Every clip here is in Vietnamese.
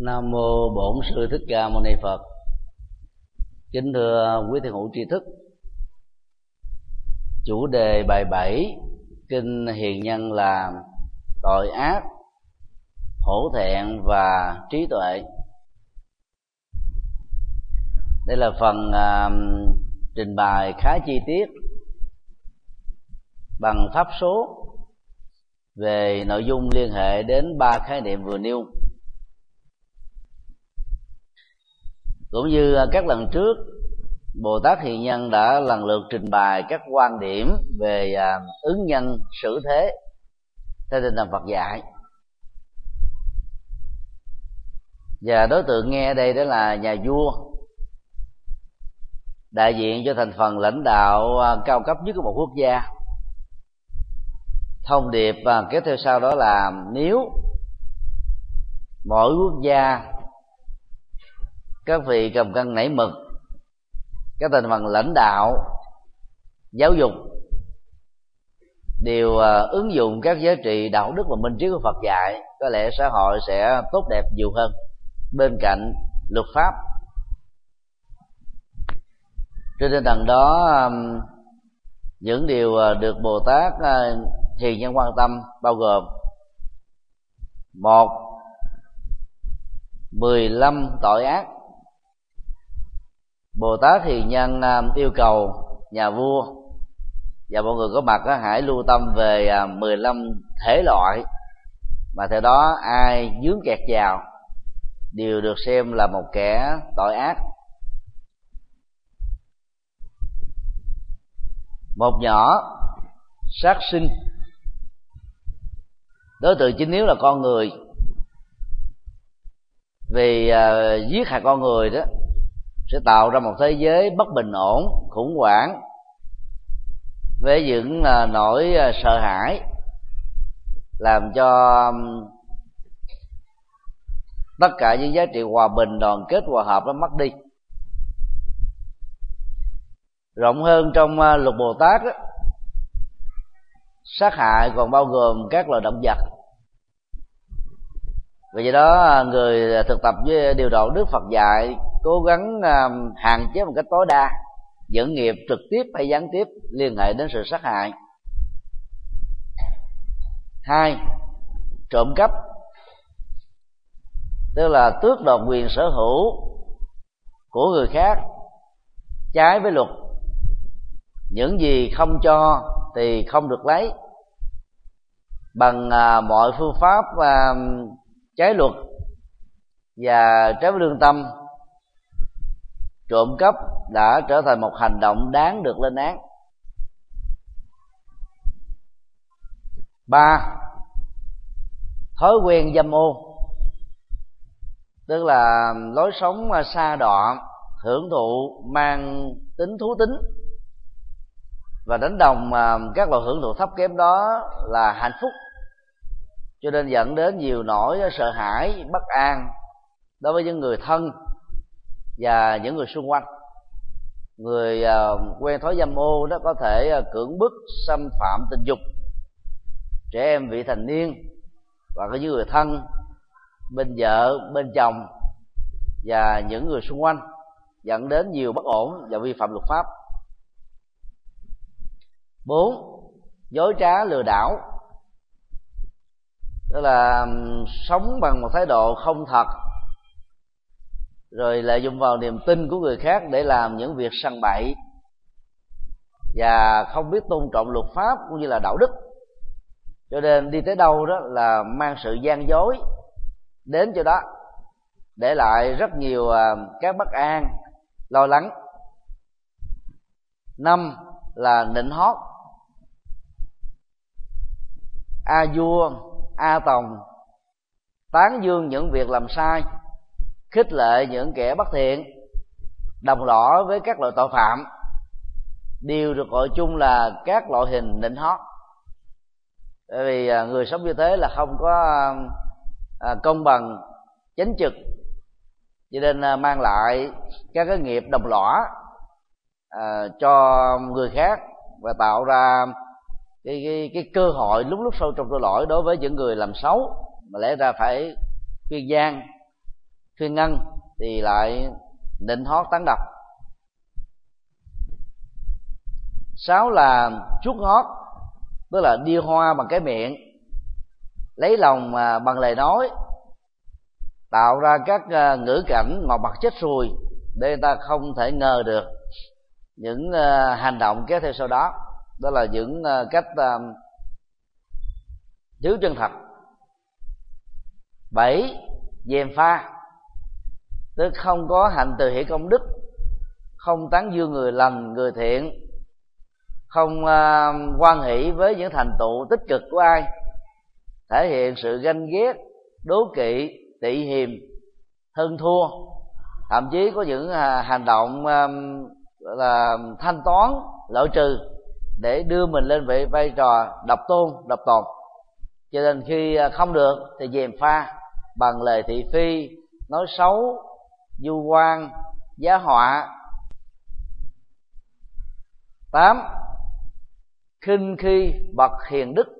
Nam mô Bổn Sư Thích Ca Mâu Ni Phật. Kính thưa quý thiền hữu tri thức, chủ đề bài 7 kinh Hiền Nhân là tội ác, hổ thẹn và trí tuệ. Đây là phần trình bày khá chi tiết bằng pháp số về nội dung liên hệ đến 3 khái niệm vừa nêu. Cũng như các lần trước, Bồ Tát Hiền Nhân đã lần lượt trình bày các quan điểm về ứng nhân xử thế theo tinh thần Phật dạy. Và đối tượng nghe ở đây đó là nhà vua, đại diện cho thành phần lãnh đạo cao cấp nhất của một quốc gia. Thông điệp kéo theo sau đó là nếu mỗi quốc gia, các vị cầm cân nảy mực, các thành phần lãnh đạo, giáo dục đều ứng dụng các giá trị đạo đức và minh triết của Phật dạy, có lẽ xã hội sẽ tốt đẹp nhiều hơn bên cạnh luật pháp. Trên tinh thần đó, những điều được Bồ Tát Hiền Nhân quan tâm bao gồm: 1. 15 tội ác. Bồ Tát Hiền Nhân yêu cầu nhà vua và mọi người có mặt hãy lưu tâm về 15 thể loại mà theo đó ai dướng kẹt vào đều được xem là một kẻ tội ác. Một nhỏ, sát sinh. Đối tượng chính yếu là con người, vì giết hại con người đó sẽ tạo ra một thế giới bất bình ổn, khủng hoảng, với những nỗi sợ hãi làm cho tất cả những giá trị hòa bình, đoàn kết, hòa hợp nó mất đi. Rộng hơn trong luật Bồ Tát đó, sát hại còn bao gồm các loài động vật. Vì vậy đó, người thực tập với điều đạo đức Phật dạy cố gắng hạn chế một cách tối đa những nghiệp trực tiếp hay gián tiếp liên hệ đến sự sát hại. 2. Trộm cắp, tức là tước đoạt quyền sở hữu của người khác trái với luật. Những gì không cho thì không được lấy, bằng mọi phương pháp trái luật và trái với lương tâm. Trộm cắp đã trở thành một hành động đáng được lên án. 3. Thói quen dâm ô, tức là lối sống sa đọa, hưởng thụ mang tính thú tính và đánh đồng các loại hưởng thụ thấp kém đó là hạnh phúc, cho nên dẫn đến nhiều nỗi sợ hãi, bất an đối với những người thân và những người xung quanh. Người quen thói dâm ô đó có thể cưỡng bức, xâm phạm tình dục trẻ em vị thành niên và những người thân, bên vợ, bên chồng và những người xung quanh, dẫn đến nhiều bất ổn và vi phạm luật pháp. 4. Dối trá lừa đảo, tức là sống bằng một thái độ không thật, rồi lợi dụng vào niềm tin của người khác để làm những việc săn bậy và không biết tôn trọng luật pháp cũng như là đạo đức, cho nên đi tới đâu đó là mang sự gian dối đến chỗ đó, để lại rất nhiều các bất an, lo lắng. 5. Là nịnh hót. A vua, A tòng tán dương những việc làm sai, khích lệ những kẻ bất thiện, đồng lõa với các loại tội phạm, đều được gọi chung là các loại hình nịnh hót. Bởi vì người sống như thế là không có công bằng, chánh trực, cho nên mang lại các cái nghiệp đồng lõa cho người khác và tạo ra cái cơ hội lúc sâu trong tội lỗi đối với những người làm xấu, mà lẽ ra phải khuyên gian khuyên ngăn thì lại nịnh hót tán độc. 6 là chuốt hót, tức là đi hoa bằng cái miệng, lấy lòng bằng lời nói, tạo ra các ngữ cảnh ngọt bật chết ruồi để người ta không thể ngờ được những hành động kéo theo sau đó. Đó là những cách thiếu chân thật. 7. Gièm pha, tức không có hạnh từ hiển công đức, không tán dương người lành người thiện, không hoan hỷ với những thành tựu tích cực của ai, thể hiện sự ganh ghét, đố kỵ, tị hiềm, hơn thua, thậm chí có những hành động là thanh toán, loại trừ để đưa mình lên vai trò độc tôn, độc tồn. Cho nên khi không được thì gièm pha bằng lời thị phi, nói xấu, vu oan, giá họa. 8. Khinh khi bậc hiền đức.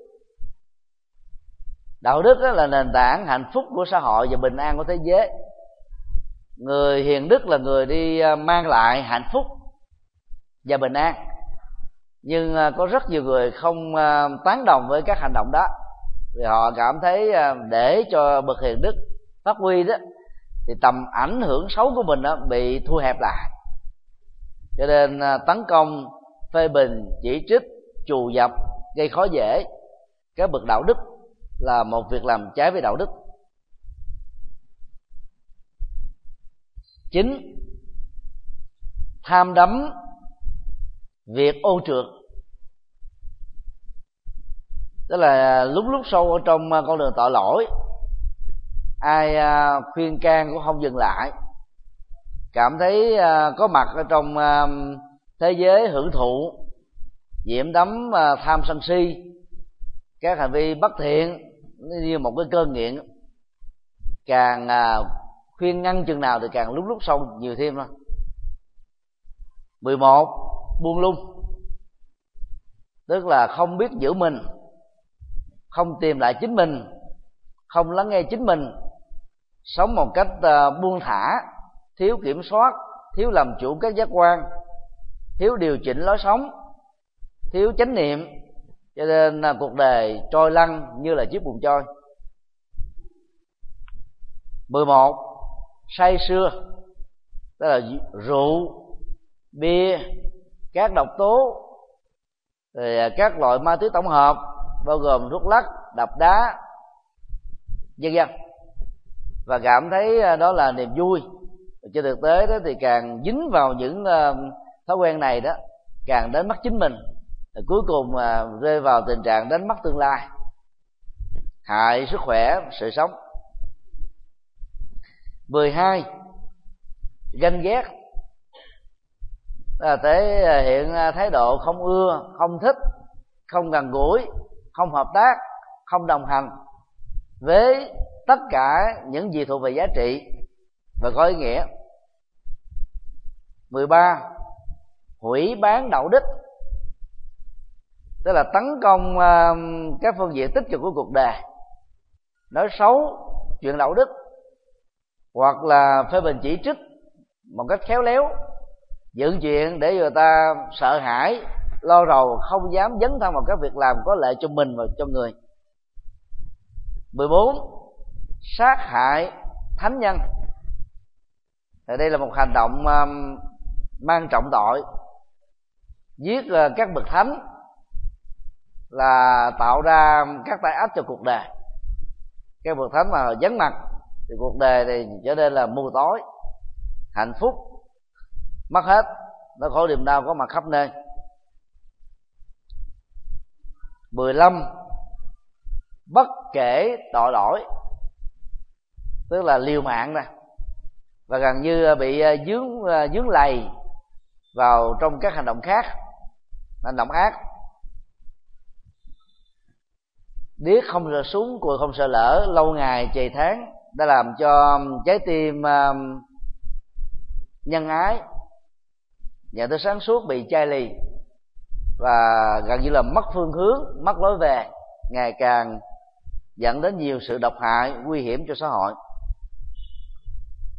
Đạo đức là nền tảng hạnh phúc của xã hội và bình an của thế giới. Người hiền đức là người đi mang lại hạnh phúc và bình an. Nhưng có rất nhiều người không tán đồng với các hành động đó, vì họ cảm thấy để cho bậc hiền đức phát huy đó thì tầm ảnh hưởng xấu của mình đó bị thu hẹp lại, cho nên tấn công, phê bình, chỉ trích, trù dập, gây khó dễ các bậc đạo đức là một việc làm trái với đạo đức. 9. Tham đắm việc ô trượt, tức là lúc sâu ở trong con đường tội lỗi, ai khuyên can cũng không dừng lại, cảm thấy có mặt ở trong thế giới hưởng thụ, nhiễm đắm tham sân si, các hành vi bất thiện như một cái cơn nghiện. Càng khuyên ngăn chừng nào thì càng lúc sâu nhiều thêm thôi. 11. Buông lung, tức là không biết giữ mình, không tìm lại chính mình, không lắng nghe chính mình, sống một cách buông thả, thiếu kiểm soát, thiếu làm chủ các giác quan, thiếu điều chỉnh lối sống, thiếu chánh niệm, cho nên cuộc đời trôi lăn như là chiếc buồm trôi. 11. Say sưa, tức là rượu, bia, các độc tố, rồi các loại ma túy tổng hợp bao gồm thuốc lắc, đập đá, vân vân, và cảm thấy đó là niềm vui. Trên thực tế đó thì càng dính vào những thói quen này đó, càng đánh mất chính mình, cuối cùng rơi vào tình trạng đánh mất tương lai, hại sức khỏe, sự sống. 12. Ganh ghét, là thể hiện thái độ không ưa, không thích, không gần gũi, không hợp tác, không đồng hành với tất cả những gì thuộc về giá trị và có ý nghĩa. 13. Hủy bán đạo đức, tức là tấn công các phương diện tích cực của cuộc đời, nói xấu chuyện đạo đức, hoặc là phê bình chỉ trích một cách khéo léo, dựng chuyện để người ta sợ hãi, lo rầu, không dám dấn thân vào các việc làm có lợi cho mình và cho người. 14. Sát hại thánh nhân, đây là một hành động mang trọng tội. Giết các bậc thánh là tạo ra các tai ách cho cuộc đời. Các bậc thánh mà vắng mặt thì cuộc đời thì trở nên là mù tối, hạnh phúc mất hết, nó khổ niềm đau có mặt khắp nơi. 15. Bất kể tội lỗi, tức là liều mạng nè, và gần như bị dướng lầy vào trong các hành động khác, hành động ác. Điếc không rơi xuống, cùi không sợ lỡ, lâu ngày trì tháng đã làm cho trái tim nhân ái, nhận thức sáng suốt bị chai lì, và gần như là mất phương hướng, mất lối về, ngày càng dẫn đến nhiều sự độc hại nguy hiểm cho xã hội.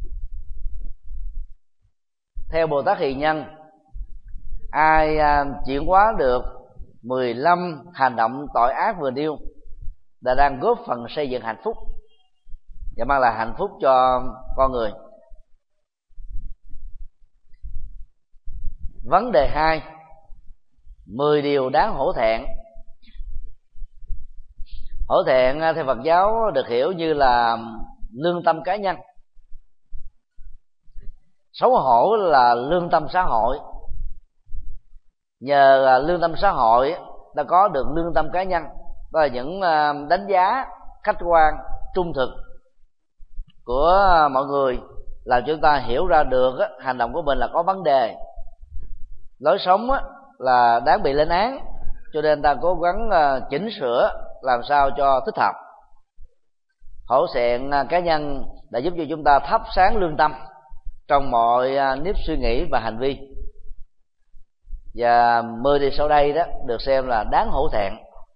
theo Bồ Tát Hiền Nhân, ai chuyển hóa được 15 hành động tội ác vừa nêu là đang góp phần xây dựng hạnh phúc và mang lại hạnh phúc cho con người. Vấn đề 2, 10 điều đáng hổ thẹn. Hổ thẹn theo Phật giáo được hiểu như là lương tâm cá nhân. Xấu hổ là lương tâm xã hội. Nhờ lương tâm xã hội ta có được lương tâm cá nhân, đó là những đánh giá khách quan trung thực của mọi người, làm chúng ta hiểu ra được hành động của mình là có vấn đề, lối sống là đáng bị lên án, cho nên ta cố gắng chỉnh sửa làm sao cho thích hợp. Hổ thẹn cá nhân đã giúp cho chúng ta thắp sáng lương tâm trong mọi nếp suy nghĩ và hành vi. Và 10 điều sau đây đó được xem là đáng hổ thẹn.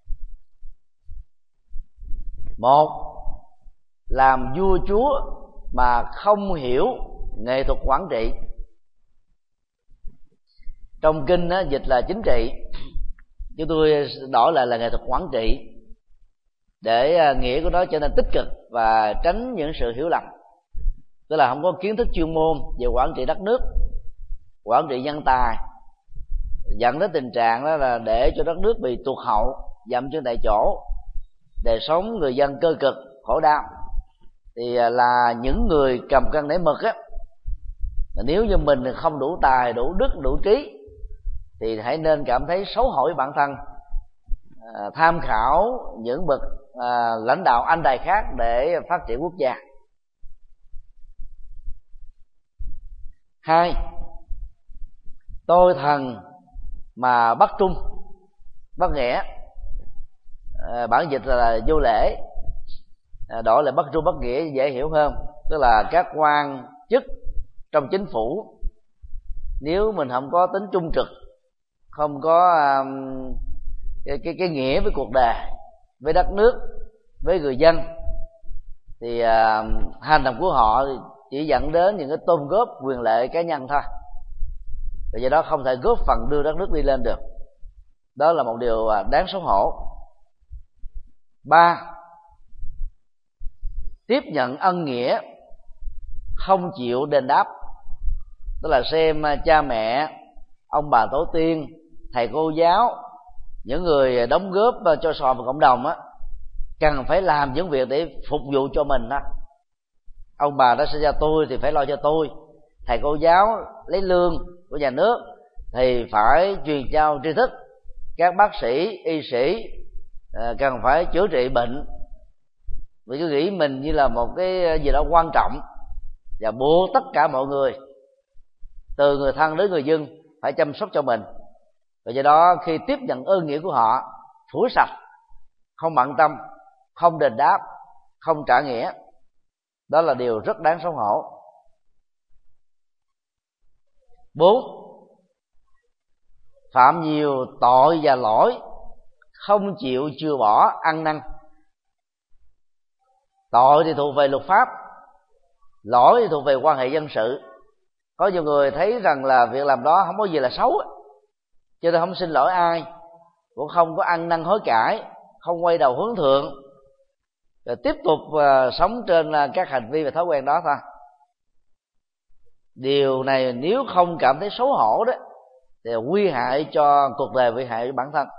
1. Làm vua chúa mà không hiểu nghệ thuật quản trị. Trong kinh dịch là chính trị, chúng tôi đổi lại là nghệ thuật quản trị để nghĩa của nó trở nên tích cực và tránh những sự hiểu lầm. Tức là không có kiến thức chuyên môn về quản trị đất nước, quản trị nhân tài, dẫn đến tình trạng đó là để cho đất nước bị tụt hậu, dậm chân tại chỗ, đời sống người dân cơ cực, khổ đau. Thì là những người cầm cân nảy mực á, nếu như mình không đủ tài, đủ đức, đủ trí thì hãy nên cảm thấy xấu hổ với bản thân, tham khảo những bậc lãnh đạo anh tài khác để phát triển quốc gia. 2. Tôi thần mà bất trung, bất nghĩa, bản dịch là vô lễ, đổi lại bất trung bất nghĩa dễ hiểu hơn. Tức là các quan chức trong chính phủ, nếu mình không có tính trung trực, không có cái nghĩa với cuộc đời, với đất nước, với người dân, thì hành động của họ chỉ dẫn đến những cái tôn góp quyền lợi cá nhân thôi, và do đó không thể góp phần đưa đất nước đi lên được. Đó là một điều đáng xấu hổ. 3. Tiếp nhận ân nghĩa, không chịu đền đáp. Tức là xem cha mẹ, ông bà tổ tiên, thầy cô giáo, những người đóng góp cho xã hội và cộng đồng á, cần phải làm những việc để phục vụ cho mình đó. Ông bà đã sinh ra tôi thì phải lo cho tôi, thầy cô giáo lấy lương của nhà nước thì phải truyền trao tri thức, các bác sĩ, y sĩ cần phải chữa trị bệnh, vì cứ nghĩ mình như là một cái gì đó quan trọng, và buộc tất cả mọi người, từ người thân đến người dân, phải chăm sóc cho mình. Và do đó khi tiếp nhận ơn nghĩa của họ, phủi sạch, không bận tâm, không đền đáp, không trả nghĩa, đó là điều rất đáng xấu hổ. 4. Phạm nhiều tội và lỗi, không chịu chừa bỏ, ăn năn. Tội thì thuộc về luật pháp, lỗi thì thuộc về quan hệ dân sự. Có nhiều người thấy rằng là việc làm đó không có gì là xấu, cho nên không xin lỗi ai, cũng không có ăn năn hối cải, không quay đầu hướng thượng, rồi tiếp tục sống trên các hành vi và thói quen đó thôi. Điều này nếu không cảm thấy xấu hổ đó thì nguy hại cho cuộc đời, nguy hại cho bản thân.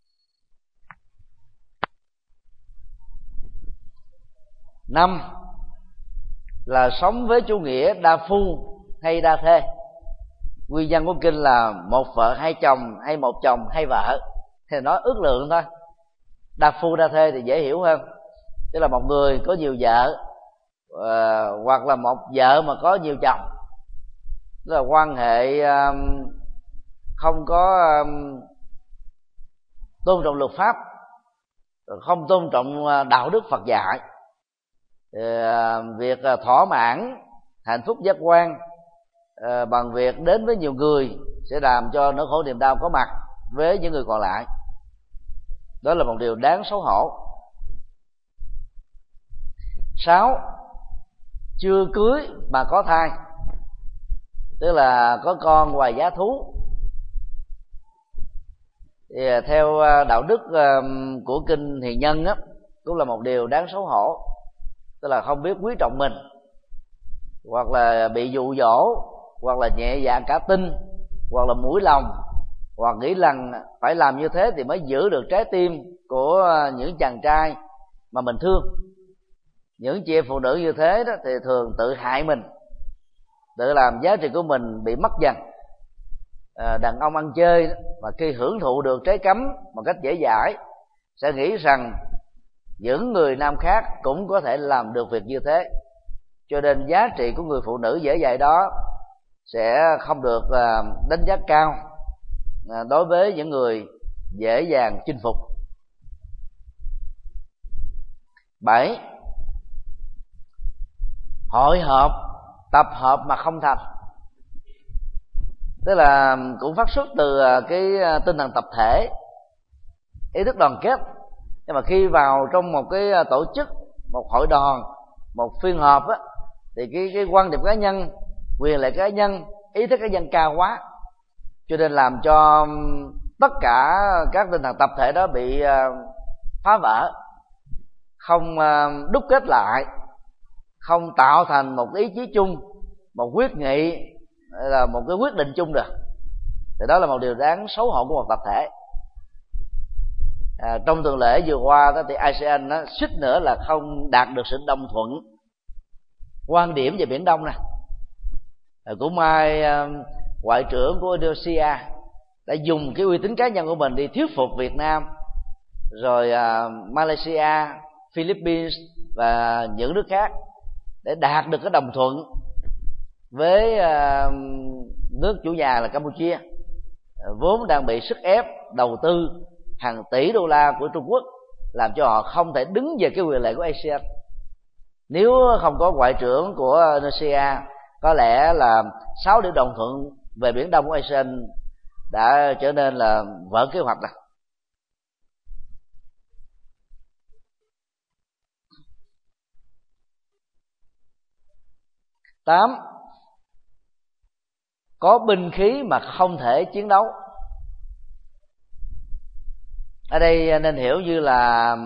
5. Là sống với chủ nghĩa đa phu hay đa thê. Nguyên nhân của kinh là một vợ hai chồng, hay một chồng hai vợ, thì nói ước lượng thôi. Đa phu đa thê thì dễ hiểu hơn, tức là một người có nhiều vợ, hoặc là một vợ mà có nhiều chồng, tức là quan hệ không có tôn trọng luật pháp, không tôn trọng đạo đức Phật dạy. Việc thỏa mãn hạnh phúc giác quan bằng việc đến với nhiều người sẽ làm cho nỗi khổ niềm đau có mặt với những người còn lại. Đó là một điều đáng xấu hổ. 6. Chưa cưới mà có thai. tức là có con hoài giá thú. Thì theo đạo đức của kinh Hiền Nhân á, cũng là một điều đáng xấu hổ, tức là không biết quý trọng mình, hoặc là bị dụ dỗ, hoặc là nhẹ dạ cả tin, hoặc là mũi lòng, hoặc nghĩ rằng phải làm như thế thì mới giữ được trái tim của những chàng trai mà mình thương. Những chị em phụ nữ như thế đó thì thường tự hại mình, tự làm giá trị của mình bị mất dần. Đàn ông ăn chơi đó, mà khi hưởng thụ được trái cấm một cách dễ dãi sẽ nghĩ rằng những người nam khác cũng có thể làm được việc như thế, cho nên giá trị của người phụ nữ dễ dãi đó sẽ không được đánh giá cao đối với những người dễ dàng chinh phục. 7. Hội họp, tập hợp mà không thành. Tức là cũng phát xuất từ cái tinh thần tập thể, ý thức đoàn kết. Nhưng mà khi vào trong một cái tổ chức, một hội đoàn, một phiên họp á, thì cái quan điểm cá nhân, quyền lợi cá nhân, ý thức cá nhân cao quá, cho nên làm cho tất cả các tinh thần tập thể đó bị phá vỡ, không đúc kết lại, không tạo thành một ý chí chung, một quyết nghị, là một cái quyết định chung được. Thì đó là một điều đáng xấu hổ của một tập thể. Trong tuần lễ vừa qua đó thì ASEAN nó suýt nữa là không đạt được sự đồng thuận quan điểm về Biển Đông này. Cũng may ngoại trưởng của Indonesia đã dùng cái uy tín cá nhân của mình đi thuyết phục Việt Nam, rồi Malaysia, Philippines và những nước khác để đạt được cái đồng thuận với nước chủ nhà là Campuchia, vốn đang bị sức ép đầu tư hàng tỷ đô la của Trung Quốc, làm cho họ không thể đứng về cái quyền lợi của ASEAN. Nếu không có ngoại trưởng của Indonesia, có lẽ là 6 điểm đồng thuận về Biển Đông của ASEAN đã trở nên là vỡ kế hoạch rồi. 8. Có binh khí mà không thể chiến đấu. Ở đây nên hiểu như là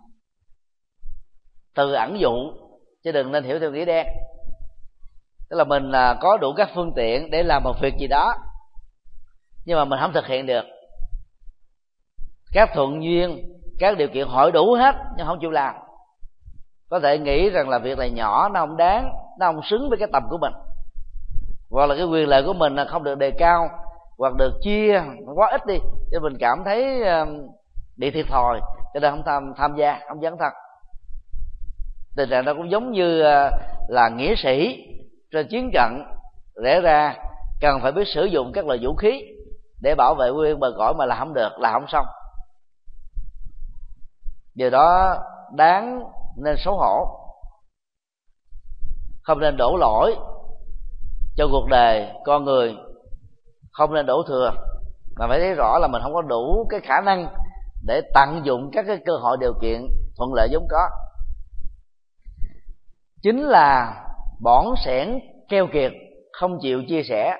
từ ẩn dụ, chứ đừng nên hiểu theo nghĩa đen. Tức là mình có đủ các phương tiện để làm một việc gì đó, nhưng mà mình không thực hiện được. Các thuận duyên, các điều kiện hội đủ hết nhưng không chịu làm. Có thể nghĩ rằng là việc này nhỏ, nó không đáng, nó không xứng với cái tầm của mình, hoặc là cái quyền lợi của mình không được đề cao, hoặc được chia quá ít đi, cho mình cảm thấy bị thiệt thòi, cho nên không tham gia, không dấn thân. Tình trạng đó cũng giống như là nghĩa sĩ trên chiến trận, lẽ ra cần phải biết sử dụng các loại vũ khí để bảo vệ nguyên bờ cõi, mà là không được, là không xong. Điều đó đáng nên xấu hổ. Không nên đổ lỗi cho cuộc đời con người, không nên đổ thừa, mà phải thấy rõ là mình không có đủ cái khả năng để tận dụng các cái cơ hội điều kiện thuận lợi vốn có. Chính là bỏn sẻn keo kiệt, không chịu chia sẻ.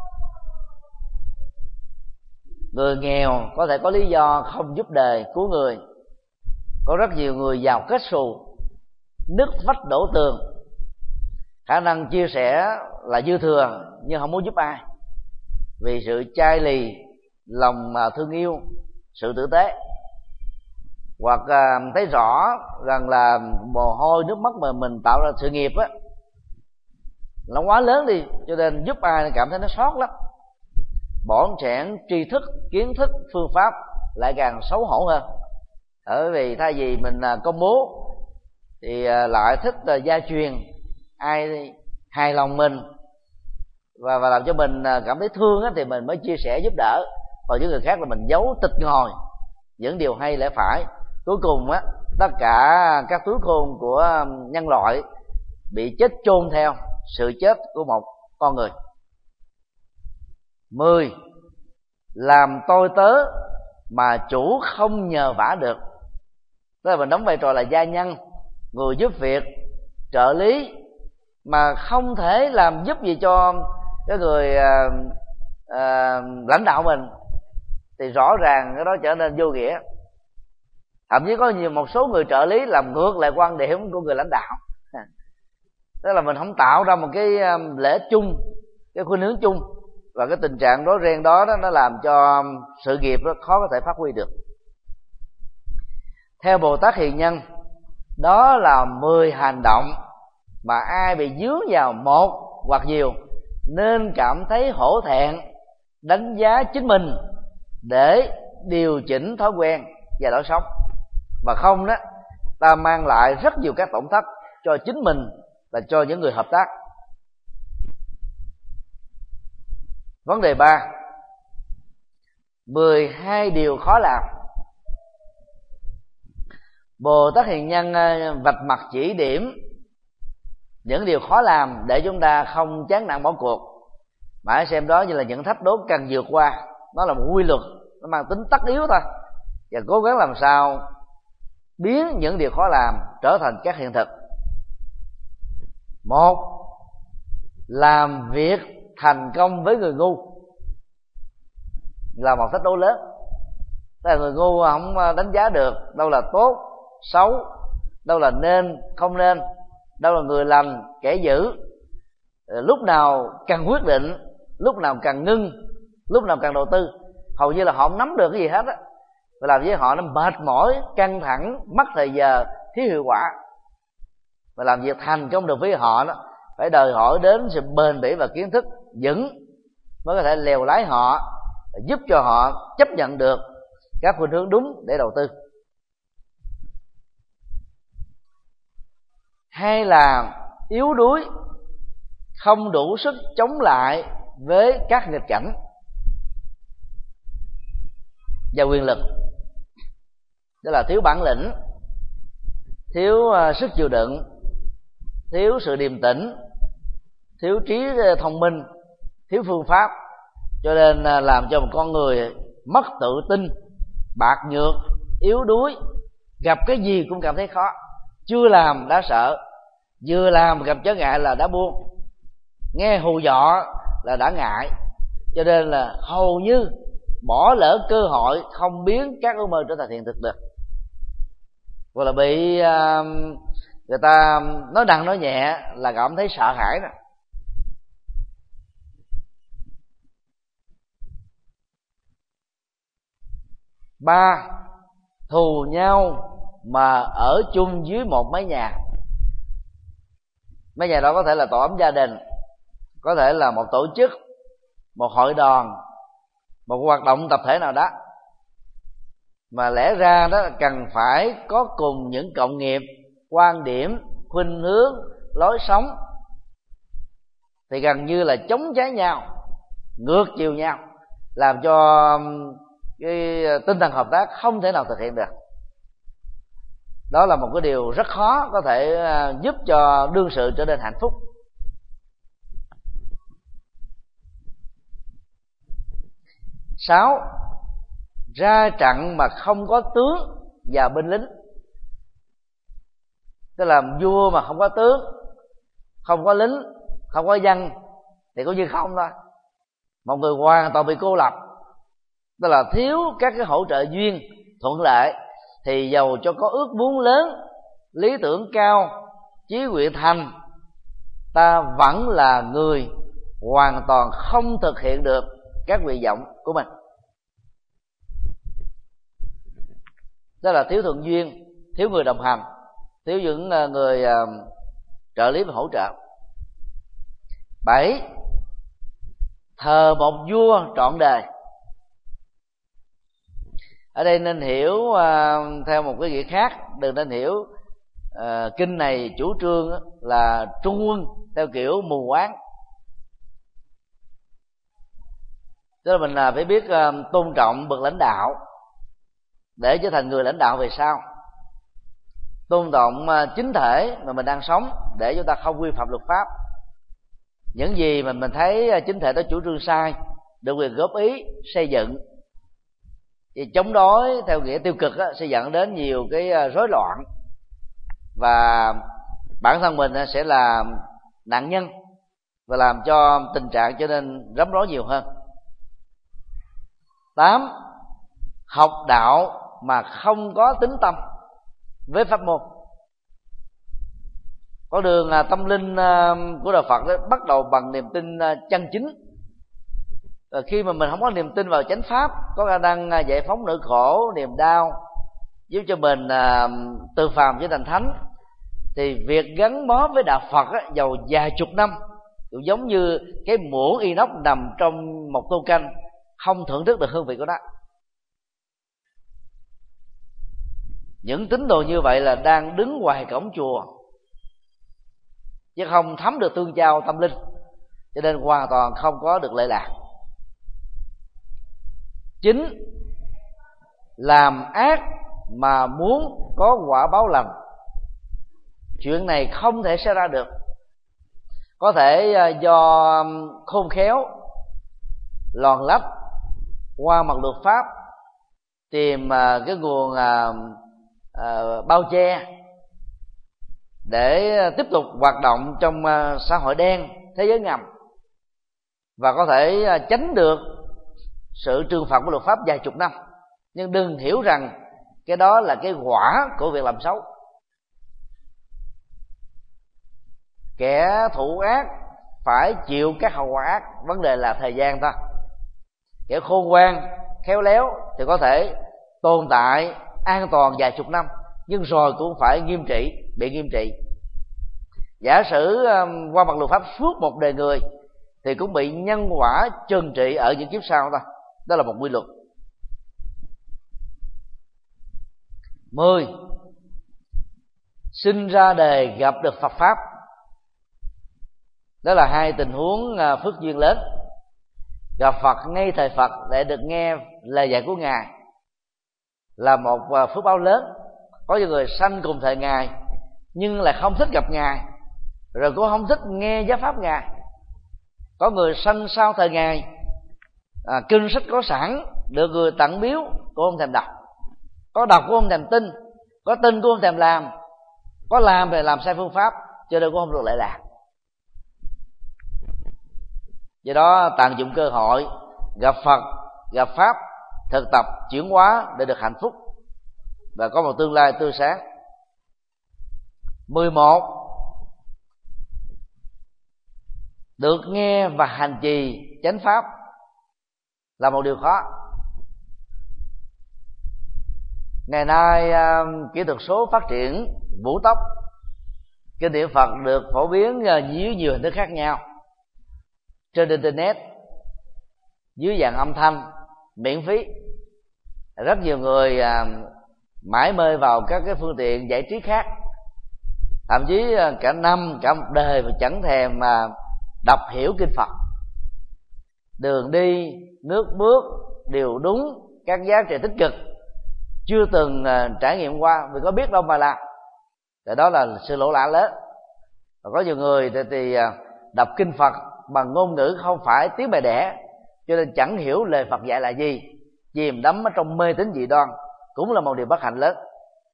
Người nghèo có thể có lý do không giúp đời cứu người. Có rất nhiều người giàu kết xù, nứt vách đổ tường, khả năng chia sẻ là dư thừa nhưng không muốn giúp ai, vì sự chai lì, lòng thương yêu, sự tử tế, hoặc thấy rõ rằng là mồ hôi nước mắt mà mình tạo ra sự nghiệp á, nó quá lớn đi, cho nên giúp ai cảm thấy nó sót lắm. Bỏn sẻn tri thức, kiến thức, phương pháp lại càng xấu hổ hơn. Bởi vì thay vì mình công bố thì lại thích gia truyền, ai hài lòng mình và làm cho mình cảm thấy thương á, thì mình mới chia sẻ giúp đỡ. Còn những người khác là mình giấu tịch ngồi những điều hay lẽ phải. Cuối cùng á, tất cả các túi khôn của nhân loại bị chết chôn theo sự chết của một con người. 10. Làm tôi tớ mà chủ không nhờ vả được. Tức là mình đóng vai trò là gia nhân, người giúp việc, trợ lý, mà không thể làm giúp gì cho cái người lãnh đạo mình, thì rõ ràng cái đó trở nên vô nghĩa. Thậm chí có một số người trợ lý làm ngược lại quan điểm của người lãnh đạo, tức là mình không tạo ra một cái lễ chung, cái khuynh hướng chung, và cái tình trạng rối ren đó nó làm cho sự nghiệp nó khó có thể phát huy được. Theo Bồ Tát Hiền Nhân, đó là 10 hành động mà ai bị dướng vào một hoặc nhiều nên cảm thấy hổ thẹn, đánh giá chính mình để điều chỉnh thói quen và lối sống. Mà không đó, ta mang lại rất nhiều các tổn thất cho chính mình và cho những người hợp tác. Vấn đề 3, 12 điều khó làm. Bồ Tát Hiền Nhân vạch mặt chỉ điểm những điều khó làm để chúng ta không chán nản bỏ cuộc, mà hãy xem đó như là những thách đố cần vượt qua. Nó là một quy luật, nó mang tính tất yếu thôi, và cố gắng làm sao biến những điều khó làm trở thành các hiện thực. 1. Làm việc thành công với người ngu là một thách đố lớn. Tức là người ngu không đánh giá được đâu là tốt, xấu, đâu là nên, không nên, đâu là người lành, kẻ dữ, lúc nào cần quyết định, lúc nào cần ngưng, lúc nào cần đầu tư. Hầu như là họ không nắm được cái gì hết á, và làm với họ nó mệt mỏi, căng thẳng, mất thời giờ, thiếu hiệu quả. Và làm việc thành công được với họ đó phải đòi hỏi đến sự bền bỉ và kiến thức vững mới có thể lèo lái họ, giúp cho họ chấp nhận được các khuynh hướng đúng để đầu tư. Hay là yếu đuối, không đủ sức chống lại với các nghịch cảnh và quyền lực. Đó là thiếu bản lĩnh, thiếu sức chịu đựng, thiếu sự điềm tĩnh, thiếu trí thông minh, thiếu phương pháp, cho nên làm cho một con người mất tự tin, bạc nhược, yếu đuối, gặp cái gì cũng cảm thấy khó, chưa làm đã sợ, vừa làm gặp trở ngại là đã buông, nghe hù dọ là đã ngại, cho nên là hầu như bỏ lỡ cơ hội, không biến các ước mơ trở thành hiện thực được, hoặc là bị người ta nói nặng nói nhẹ là cảm thấy sợ hãi đó. Ba, thù nhau mà ở chung dưới một mái nhà. Mái nhà đó có thể là tổ ấm gia đình, có thể là một tổ chức, một hội đoàn, một hoạt động tập thể nào đó, mà lẽ ra đó cần phải có cùng những cộng nghiệp, quan điểm, khuynh hướng, lối sống, thì gần như là chống trái nhau, ngược chiều nhau, làm cho cái tinh thần hợp tác không thể nào thực hiện được. Đó là một cái điều rất khó có thể giúp cho đương sự trở nên hạnh phúc. 6. Ra trận mà không có tướng và binh lính. Tức là vua mà không có tướng, không có lính, không có dân thì cũng như không thôi. Một người hoàn toàn bị cô lập, tức là thiếu các cái hỗ trợ duyên thuận lợi, thì dầu cho có ước muốn lớn, lý tưởng cao, chí nguyện thành, ta vẫn là người hoàn toàn không thực hiện được các nguyện vọng của mình. Đó là thiếu thuận duyên, thiếu người đồng hành, thiếu những người trợ lý và hỗ trợ. 7. Thờ một vua trọn đời. Ở đây nên hiểu theo một cái nghĩa khác, đừng nên hiểu kinh này chủ trương là trung quân theo kiểu mù quáng. Tức là mình phải biết tôn trọng bậc lãnh đạo để trở thành người lãnh đạo về sau, tôn trọng chính thể mà mình đang sống để chúng ta không vi phạm luật pháp. Những gì mà mình thấy chính thể đó chủ trương sai, được quyền góp ý xây dựng, thì chống đối theo nghĩa tiêu cực sẽ dẫn đến nhiều cái rối loạn, và bản thân mình sẽ là nạn nhân và làm cho tình trạng trở nên rắm rối nhiều hơn. 8. Học đạo mà không có tín tâm với pháp môn. Con đường tâm linh của đạo Phật đó bắt đầu bằng niềm tin chân chính. Khi mà mình không có niềm tin vào chánh pháp, có khả năng giải phóng nỗi khổ, niềm đau, giúp cho mình từ phàm trở thành thánh, thì việc gắn bó với đạo Phật á, dầu vài chục năm cũng giống như cái muỗng inox nằm trong một tô canh, không thưởng thức được hương vị của nó. Những tín đồ như vậy là đang đứng ngoài cổng chùa, chứ không thấm được tương giao tâm linh, cho nên hoàn toàn không có được lệ lạc. 9. Làm ác mà muốn có quả báo lành. Chuyện này không thể xảy ra được. Có thể do khôn khéo, lòn lách qua mặt luật pháp, tìm cái nguồn bao che để tiếp tục hoạt động trong xã hội đen, thế giới ngầm, và có thể tránh được sự trừng phạt của luật pháp vài chục năm. Nhưng đừng hiểu rằng cái đó là cái quả của việc làm xấu. Kẻ thủ ác phải chịu các hậu quả ác, vấn đề là thời gian thôi. Kẻ khôn ngoan, khéo léo thì có thể tồn tại an toàn vài chục năm, nhưng rồi cũng phải bị nghiêm trị. Giả sử qua mặt luật pháp suốt một đời người thì cũng bị nhân quả trừng trị ở những kiếp sau thôi. Đó là một quy luật. 10. Sinh ra đời gặp được Phật pháp. Đó là hai tình huống phước duyên lớn. Gặp Phật ngay thời Phật để được nghe lời dạy của Ngài là một phước báo lớn. Có những người sanh cùng thời Ngài nhưng lại không thích gặp Ngài, rồi cũng không thích nghe giáo pháp Ngài. Có người sanh sau thời Ngài, kinh sách có sẵn, được người tặng biếu cũng không thèm đọc, có đọc cũng không thèm tin, có tin cũng không thèm làm, có làm thì làm sai phương pháp, cho nên cũng không được lệ lạc. Do đó tận dụng cơ hội gặp Phật, gặp pháp, thực tập chuyển hóa để được hạnh phúc và có một tương lai tươi sáng. 11. Được nghe và hành trì chánh pháp là một điều khó. Ngày nay kỹ thuật số phát triển vũ tốc, kinh điển Phật được phổ biến dưới nhiều hình thức khác nhau trên internet, dưới dạng âm thanh miễn phí. Rất nhiều người mải mê vào các cái phương tiện giải trí khác, thậm chí cả năm cả một đời mà chẳng thèm đọc hiểu kinh Phật. Đường đi nước bước đều đúng các giá trị tích cực, chưa từng trải nghiệm qua, vì có biết đâu mà làm. Thì đó là sự lỗ lã lớn. Và có nhiều người thì đọc kinh Phật bằng ngôn ngữ không phải tiếng bài đẻ, cho nên chẳng hiểu lời Phật dạy là gì, chìm đắm ở trong mê tín dị đoan, cũng là một điều bất hạnh lớn.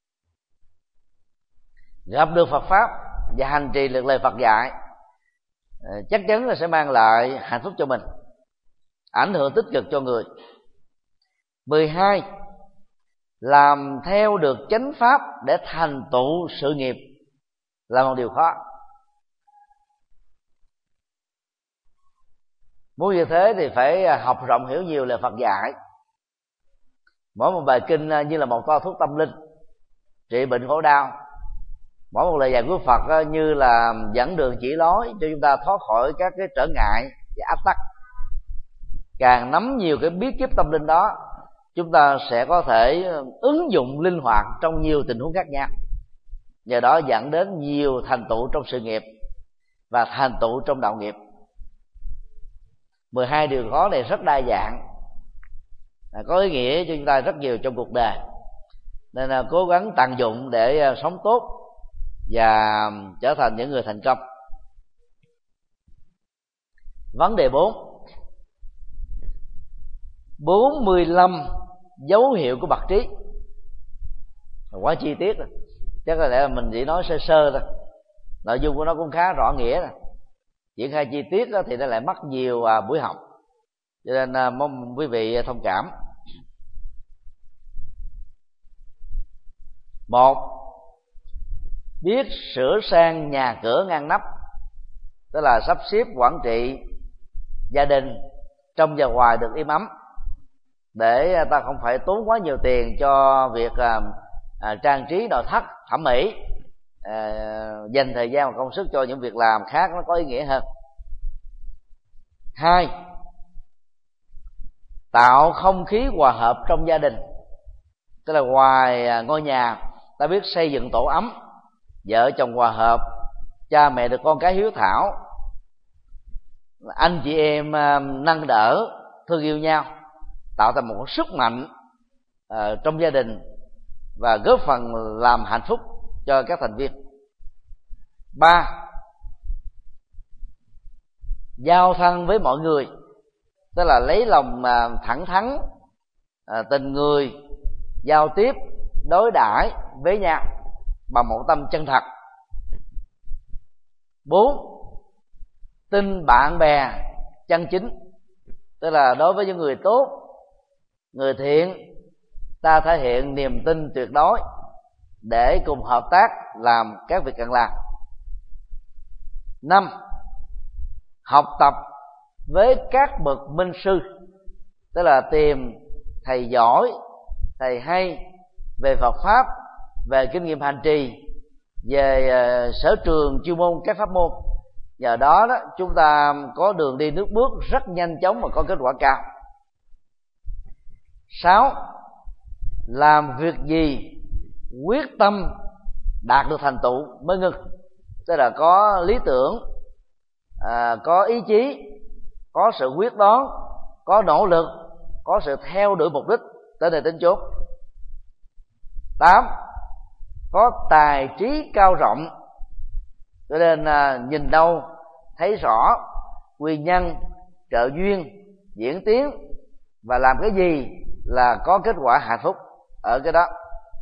Gặp được Phật pháp và hành trì được lời Phật dạy chắc chắn là sẽ mang lại hạnh phúc cho mình, ảnh hưởng tích cực cho người. 12. Làm theo được chánh pháp để thành tựu sự nghiệp là một điều khó. Muốn như thế thì phải học rộng hiểu nhiều lời Phật dạy. Mỗi một bài kinh như là một toa thuốc tâm linh trị bệnh khổ đau. Mỗi một lời dạy của Phật như là dẫn đường chỉ lối cho chúng ta thoát khỏi các cái trở ngại và áp tắc. Càng nắm nhiều cái bí kíp tâm linh đó, chúng ta sẽ có thể ứng dụng linh hoạt trong nhiều tình huống khác nhau, nhờ đó dẫn đến nhiều thành tựu trong sự nghiệp và thành tựu trong đạo nghiệp. 12 điều khó này rất đa dạng, có ý nghĩa cho chúng ta rất nhiều trong cuộc đời, nên là cố gắng tận dụng để sống tốt và trở thành những người thành công. Vấn đề 4. 45 dấu hiệu của bậc trí. Quá chi tiết rồi, chắc có lẽ là mình chỉ nói sơ sơ thôi, nội dung của nó cũng khá rõ nghĩa rồi. triển khai chi tiết thì nó lại mất nhiều buổi học, cho nên mong quý vị thông cảm. Một, biết sửa sang nhà cửa ngăn nắp, tức là sắp xếp quản trị gia đình trong và ngoài được im ấm, để ta không phải tốn quá nhiều tiền cho việc trang trí nội thất thẩm mỹ, dành thời gian và công sức cho những việc làm khác nó có ý nghĩa hơn. Hai, tạo không khí hòa hợp trong gia đình, tức là ngoài ngôi nhà ta biết xây dựng tổ ấm, vợ chồng hòa hợp, cha mẹ được con cái hiếu thảo, anh chị em nâng đỡ thương yêu nhau, tạo thành một sức mạnh trong gia đình và góp phần làm hạnh phúc cho các thành viên. Ba, giao thân với mọi người, tức là lấy lòng thẳng thắn, tình người, giao tiếp đối đãi với nhau bằng một tâm chân thật. 4, tin bạn bè chân chính, tức là đối với những người tốt, người thiện, ta thể hiện niềm tin tuyệt đối để cùng hợp tác làm các việc cần làm. 5, học tập với các bậc minh sư, tức là tìm thầy giỏi, thầy hay về Phật pháp, về kinh nghiệm hành trì, về sở trường chuyên môn các pháp môn. Nhờ đó chúng ta có đường đi nước bước rất nhanh chóng và có kết quả cao. 6, làm việc gì quyết tâm đạt được thành tựu mới ngưng, tức là có lý tưởng, có ý chí, có sự quyết đoán, có nỗ lực, có sự theo đuổi mục đích tới nơi đến chốn. 8, có tài trí cao rộng, cho nên nhìn đâu thấy rõ nguyên nhân, trợ duyên, diễn tiến và làm cái gì là có kết quả hạnh phúc ở cái đó.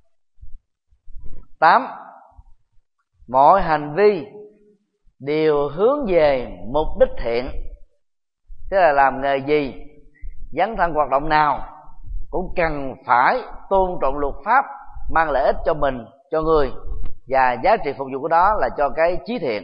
8, mọi hành vi đều hướng về mục đích thiện, tức là làm nghề gì, dấn thân hoạt động nào cũng cần phải tôn trọng luật pháp, mang lợi ích cho mình, cho người, và giá trị phục vụ của đó là cho cái chí thiện.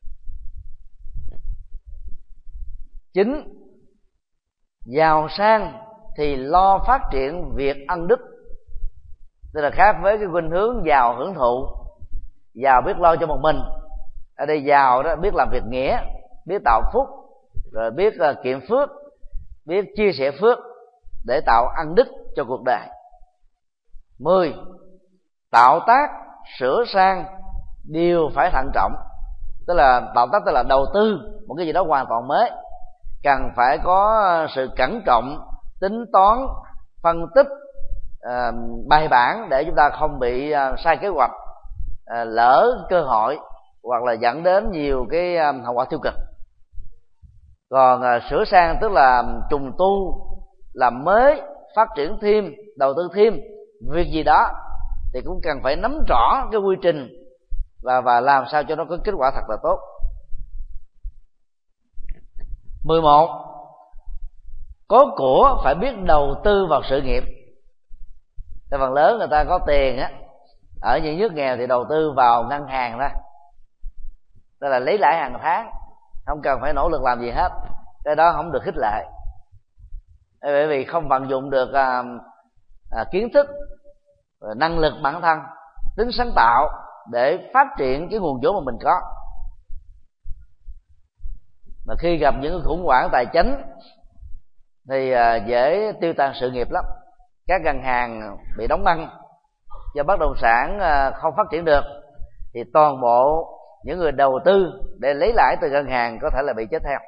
9, giàu sang thì lo phát triển việc ân đức, tức là khác với cái khuynh hướng giàu hưởng thụ, giàu biết lo cho một mình. Ở đây giàu đó biết làm việc nghĩa, biết tạo phúc, rồi biết kiệm phước, biết chia sẻ phước để tạo ân đức cho cuộc đời. 10, tạo tác sửa sang đều phải thận trọng, tức là tạo tác tức là đầu tư một cái gì đó hoàn toàn mới, cần phải có sự cẩn trọng, tính toán, phân tích, bài bản để chúng ta không bị sai kế hoạch, lỡ cơ hội, hoặc là dẫn đến nhiều cái hậu quả tiêu cực. Còn sửa sang tức là trùng tu, làm mới, phát triển thêm, đầu tư thêm việc gì đó thì cũng cần phải nắm rõ cái quy trình và làm sao cho nó có kết quả thật là tốt. 11, có của phải biết đầu tư vào sự nghiệp. Cái phần lớn người ta có tiền ở những nước nghèo thì đầu tư vào ngân hàng đó, tức là lấy lãi hàng tháng, không cần phải nỗ lực làm gì hết. Cái đó không được khích lệ, bởi vì không vận dụng được kiến thức, năng lực bản thân, tính sáng tạo để phát triển cái nguồn vốn mà mình có. Mà khi gặp những khủng hoảng tài chính thì dễ tiêu tan sự nghiệp lắm. Các ngân hàng bị đóng băng do bất động sản không phát triển được, thì toàn bộ những người đầu tư để lấy lãi từ ngân hàng có thể là bị chết theo.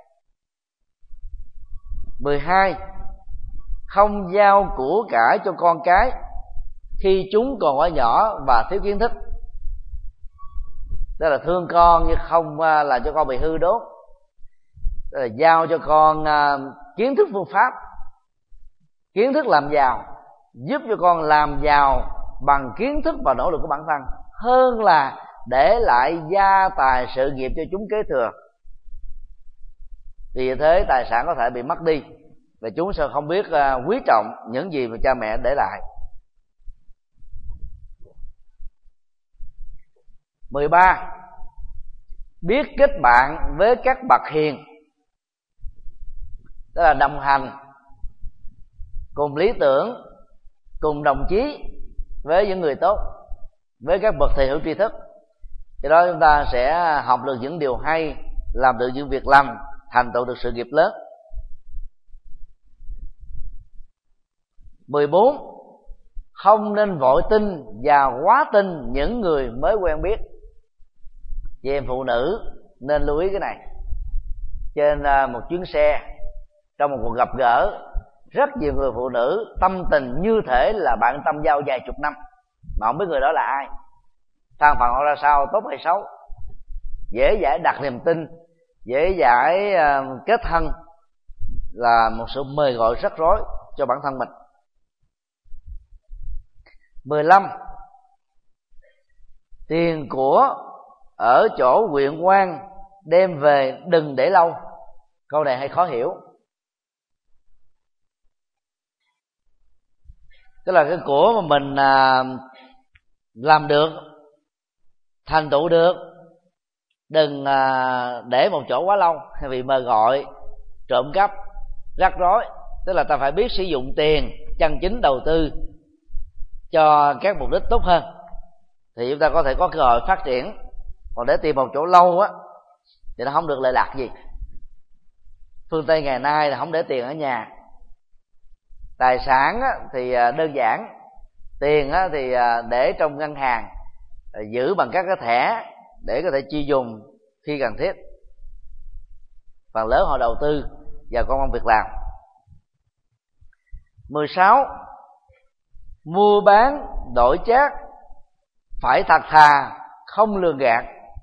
12, không giao của cải cho con cái khi chúng còn quá nhỏ và thiếu kiến thức, tức là thương con nhưng không làm cho con bị hư đốn. Tức là giao cho con kiến thức phương pháp, kiến thức làm giàu, giúp cho con làm giàu bằng kiến thức và nỗ lực của bản thân, hơn là để lại gia tài sự nghiệp cho chúng kế thừa. Vì thế tài sản có thể bị mất đi và chúng sẽ không biết quý trọng những gì mà cha mẹ để lại. 13. Biết kết bạn với các bậc hiền, tức là đồng hành cùng lý tưởng, cùng đồng chí với những người tốt, với các bậc thầy hữu tri thức. Thì đó chúng ta sẽ học được những điều hay, làm được những việc lành, thành tựu được sự nghiệp lớn. 14. Không nên vội tin và quá tin những người mới quen biết. Chị em phụ nữ nên lưu ý cái này. Trên một chuyến xe, trong một cuộc gặp gỡ, rất nhiều người phụ nữ tâm tình như thể là bạn tâm giao vài chục năm mà không biết người đó là ai, thân phận họ ra sao, tốt hay xấu, dễ dãi đặt niềm tin, dễ dãi kết thân, là một sự mời gọi rắc rối cho bản thân mình. 15. Tiền của ở chỗ huyện quan đem về đừng để lâu. Câu này hay khó hiểu. Tức là cái của mà mình làm được, thành tựu được, đừng để một chỗ quá lâu, vì mời gọi, trộm cắp, rắc rối. Tức là ta phải biết sử dụng tiền chân chính đầu tư cho các mục đích tốt hơn, thì chúng ta có thể có cơ hội phát triển. Còn để tìm một chỗ lâu á thì nó không được lợi lạc gì. Phương Tây ngày nay là không để tiền ở nhà. Tài sản á thì đơn giản, tiền á thì để trong ngân hàng, giữ bằng các cái thẻ để có thể chi dùng khi cần thiết. Phần lớn họ đầu tư vào công ăn việc làm. 16. Mua bán đổi chác phải thật thà, không lường gạt.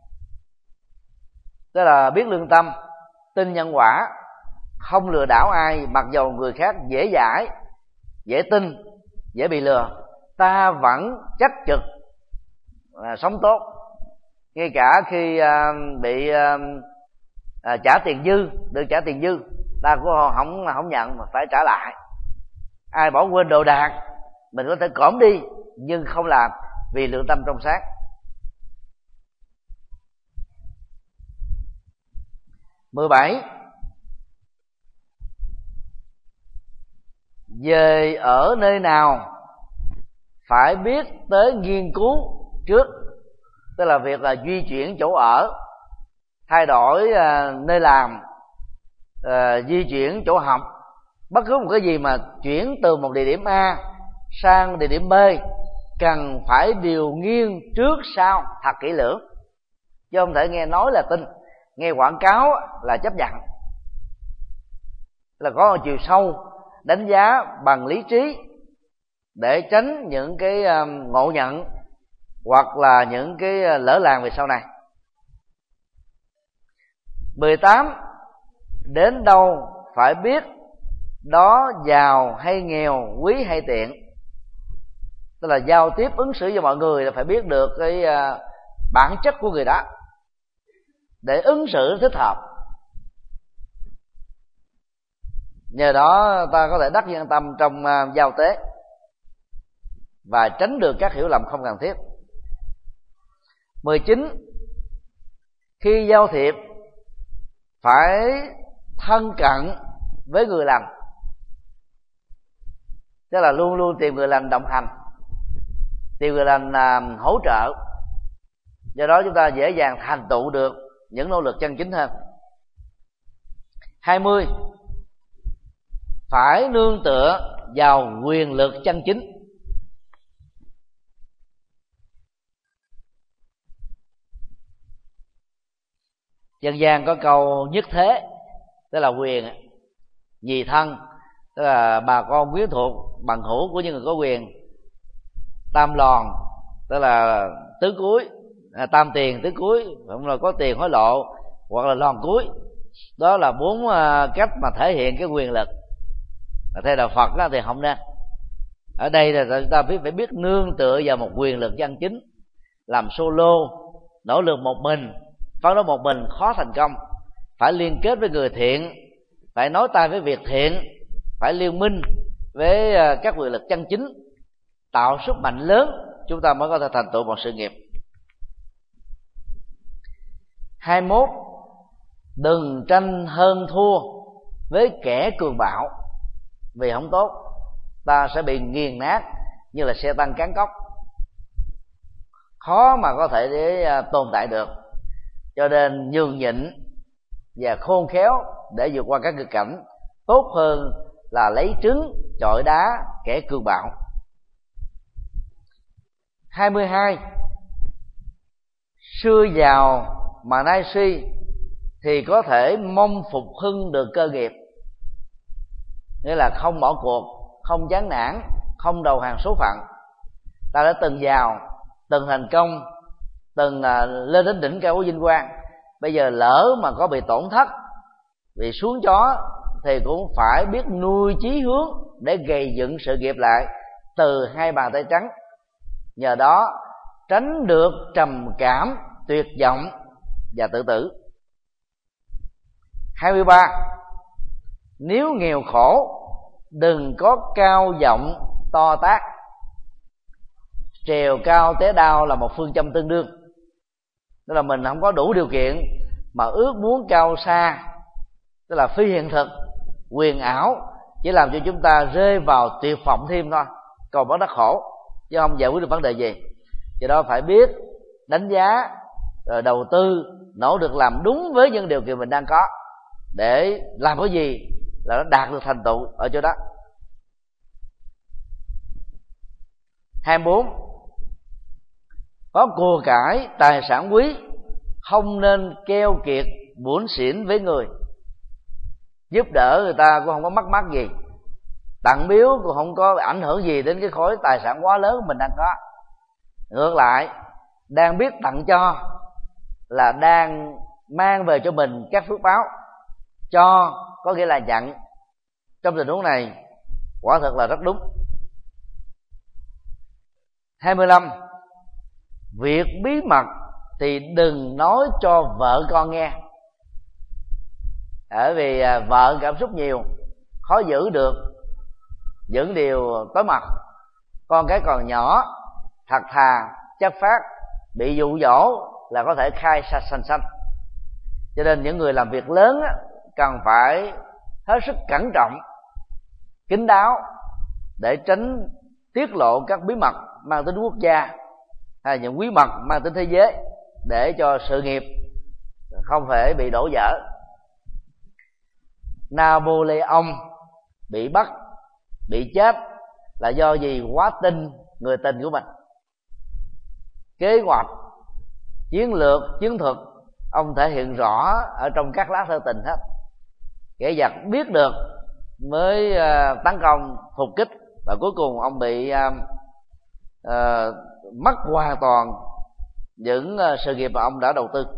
Tức là biết lương tâm, tin nhân quả, không lừa đảo ai, mặc dầu người khác dễ dãi, dễ tin, dễ bị lừa, ta vẫn chắc trực sống tốt. Ngay cả khi bị trả tiền dư, được trả tiền dư, ta cũng không nhận mà phải trả lại. Ai bỏ quên đồ đạc mình có thể cõm đi, nhưng không làm, vì lương tâm trong sáng. 17. Về ở nơi nào phải biết tới nghiên cứu trước. Tức là việc là di chuyển chỗ ở, thay đổi nơi làm, di chuyển chỗ học, bất cứ một cái gì mà chuyển từ một địa điểm A sang địa điểm B cần phải điều nghiên trước sau thật kỹ lưỡng, chứ không thể nghe nói là tin, nghe quảng cáo là chấp nhận. Là có một chiều sâu đánh giá bằng lý trí để tránh những cái ngộ nhận hoặc là những cái lỡ làng về sau này. 18. Đến đâu phải biết đó giàu hay nghèo, quý hay tiện. Tức là giao tiếp ứng xử với mọi người là phải biết được cái bản chất của người đó để ứng xử thích hợp. Nhờ đó ta có thể đắc nhân tâm trong giao tế và tránh được các hiểu lầm không cần thiết. 19. Khi giao thiệp phải thân cận với người lành, tức là luôn luôn tìm người lành đồng hành, tìm người lành hỗ trợ. Do đó chúng ta dễ dàng thành tựu được những nỗ lực chân chính hơn. 20. Phải nương tựa vào quyền lực chân chính. Dân gian có câu nhất thế, tức là quyền, nhì thân, tức là bà con quyến thuộc bằng hữu của những người có quyền, tam lòn, tức là tứ cuối, tam tiền tứ cuối, không là có tiền hối lộ, hoặc là lòn cuối. Đó là 4 cách mà thể hiện cái quyền lực. Theo đạo Phật đó thì không nên. Ở đây là chúng ta phải biết nương tựa vào một quyền lực chân chính. Làm solo, nỗ lực một mình, phấn đấu một mình khó thành công. phải liên kết với người thiện, phải nói tay với việc thiện, phải liên minh với các quyền lực chân chính, tạo sức mạnh lớn, chúng ta mới có thể thành tựu một sự nghiệp. 21. Đừng tranh hơn thua với kẻ cường bạo, vì không tốt, ta sẽ bị nghiền nát như là xe tăng cán cốc, khó mà có thể để tồn tại được. Cho nên nhường nhịn và khôn khéo để vượt qua các nghịch cảnh, tốt hơn là lấy trứng chọi đá kẻ cường bạo. 22. Xưa giàu mà nay suy thì có thể mong phục hưng được cơ nghiệp, nghĩa là không bỏ cuộc, không chán nản, không đầu hàng số phận. Ta đã từng giàu, từng thành công, từng lên đến đỉnh cao của vinh quang, bây giờ lỡ mà có bị tổn thất, bị xuống chó, thì cũng phải biết nuôi chí hướng để gầy dựng sự nghiệp lại từ hai bàn tay trắng. Nhờ đó tránh được trầm cảm, tuyệt vọng và tự tử. 23. Nếu nghèo khổ, đừng có cao giọng to tát. Trèo cao té đau là một phương châm tương đương. Tức là mình không có đủ điều kiện mà ước muốn cao xa, tức là phi hiện thực, quyền ảo, chỉ làm cho chúng ta rơi vào tuyệt vọng thêm thôi, còn vẫn đắc khổ, chứ không giải quyết được vấn đề gì. Do đó phải biết đánh giá, rồi đầu tư, nỗ lực làm đúng với những điều kiện mình đang có, để làm cái gì là nó đạt được thành tựu ở chỗ đó. 24. Có của cải tài sản quý, không nên keo kiệt bủn xỉn với người. Giúp đỡ người ta cũng không có mắc mắc gì, tặng biếu cũng không có ảnh hưởng gì đến cái khối tài sản quá lớn mình đang có. Ngược lại, đang biết tặng cho là đang mang về cho mình các phước báo. Cho có nghĩa là nhận. Trong tình huống này quả thật là rất đúng. 25. Việc bí mật thì đừng nói cho vợ con nghe, bởi vì vợ cảm xúc nhiều, khó giữ được những điều tối mật. Con cái còn nhỏ, thật thà, chất phác, bị dụ dỗ là có thể khai sanh sanh. Cho nên những người làm việc lớn cần phải hết sức cẩn trọng, kín đáo, để tránh tiết lộ các bí mật mang tính quốc gia hay những bí mật mang tính thế giới, để cho sự nghiệp không thể bị đổ vỡ. Napoleon bị bắt, bị chết là do gì? Quá tin người tình của mình. Kế hoạch, chiến lược, chiến thuật ông thể hiện rõ ở trong các lá thơ tình hết. Kẻ giặc biết được mới tấn công phục kích, và cuối cùng ông bị mất hoàn toàn những sự nghiệp mà ông đã đầu tư.